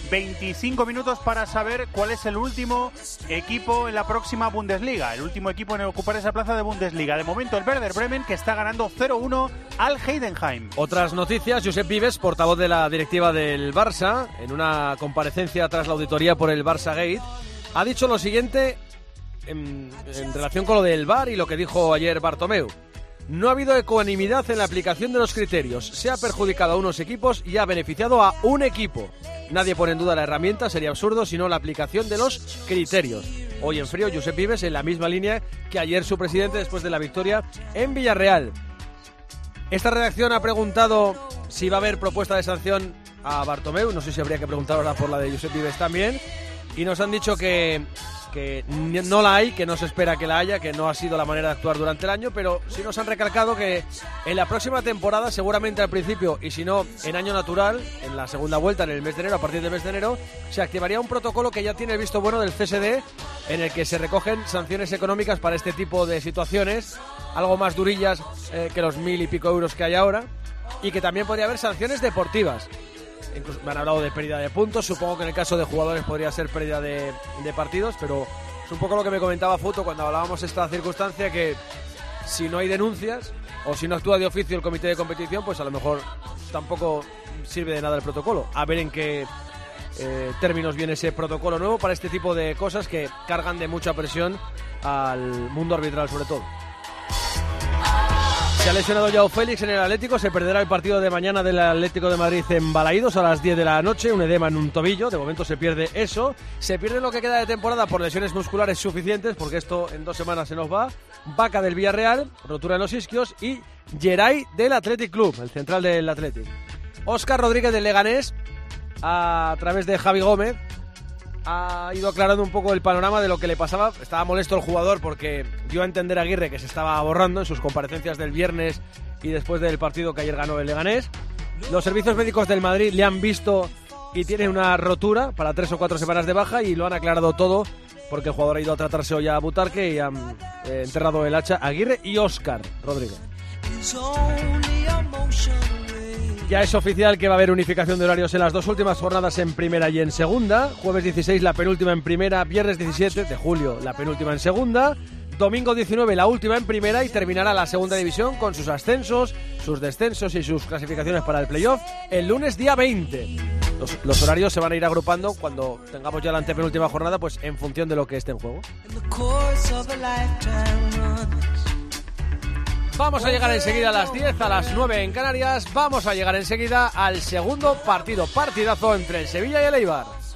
25 minutos para saber cuál es el último equipo en la próxima Bundesliga, el último equipo en ocupar esa plaza de Bundesliga. De momento el Werder Bremen, que está ganando 0-1 al Heidenheim. Otras noticias: Josep Vives, portavoz de la directiva del Barça, en una comparecencia tras la auditoría por el Barça Gate, ha dicho lo siguiente en relación con lo del VAR y lo que dijo ayer Bartomeu. No ha habido ecuanimidad en la aplicación de los criterios. Se ha perjudicado a unos equipos y ha beneficiado a un equipo. Nadie pone en duda la herramienta, sería absurdo, sino la aplicación de los criterios. Hoy en frío, Josep Vives en la misma línea que ayer su presidente después de la victoria en Villarreal. Esta redacción ha preguntado si va a haber propuesta de sanción a Bartomeu. No sé si habría que preguntar ahora por la de Josep Vives también. Y nos han dicho que no la hay, que no se espera que la haya, que no ha sido la manera de actuar durante el año, pero sí nos han recalcado que en la próxima temporada, seguramente al principio, y si no, en año natural, en la segunda vuelta, en el mes de enero, a partir del mes de enero, se activaría un protocolo que ya tiene el visto bueno del CSD, en el que se recogen sanciones económicas para este tipo de situaciones, algo más durillas que los 1.000 y pico euros que hay ahora, y que también podría haber sanciones deportivas. Incluso me han hablado de pérdida de puntos, supongo que en el caso de jugadores podría ser pérdida de partidos, pero es un poco lo que me comentaba Futo cuando hablábamos de esta circunstancia, que si no hay denuncias o si no actúa de oficio el comité de competición, pues a lo mejor tampoco sirve de nada el protocolo. A ver en qué términos viene ese protocolo nuevo para este tipo de cosas que cargan de mucha presión al mundo arbitral sobre todo. Se ha lesionado Joao Félix en el Atlético, se perderá el partido de mañana del Atlético de Madrid en Balaídos a las 10 de la noche, un edema en un tobillo, de momento se pierde eso, se pierde lo que queda de temporada por lesiones musculares suficientes, porque esto en 2 semanas se nos va. Vaca del Villarreal, rotura en los isquios, y Geray del Athletic Club, el central del Athletic. Óscar Rodríguez del Leganés, a través de Javi Gómez, ha ido aclarando un poco el panorama de lo que le pasaba. Estaba molesto el jugador porque dio a entender a Aguirre que se estaba borrando en sus comparecencias del viernes y después del partido que ayer ganó el Leganés. Los servicios médicos del Madrid le han visto y tiene una rotura para 3 o 4 semanas de baja y lo han aclarado todo porque el jugador ha ido a tratarse hoy a Butarque y han enterrado el hacha Aguirre y Óscar Rodríguez. Ya es oficial que va a haber unificación de horarios en las 2 últimas jornadas en primera y en segunda. Jueves 16 la penúltima en primera, viernes 17 de julio la penúltima en segunda, domingo 19 la última en primera y terminará la segunda división con sus ascensos, sus descensos y sus clasificaciones para el playoff el lunes día 20. Los horarios se van a ir agrupando cuando tengamos ya la antepenúltima jornada, pues en función de lo que esté en juego. Vamos a llegar enseguida a las 10, a las 9 en Canarias. Vamos a llegar enseguida al segundo partidazo entre el Sevilla y el Eibar.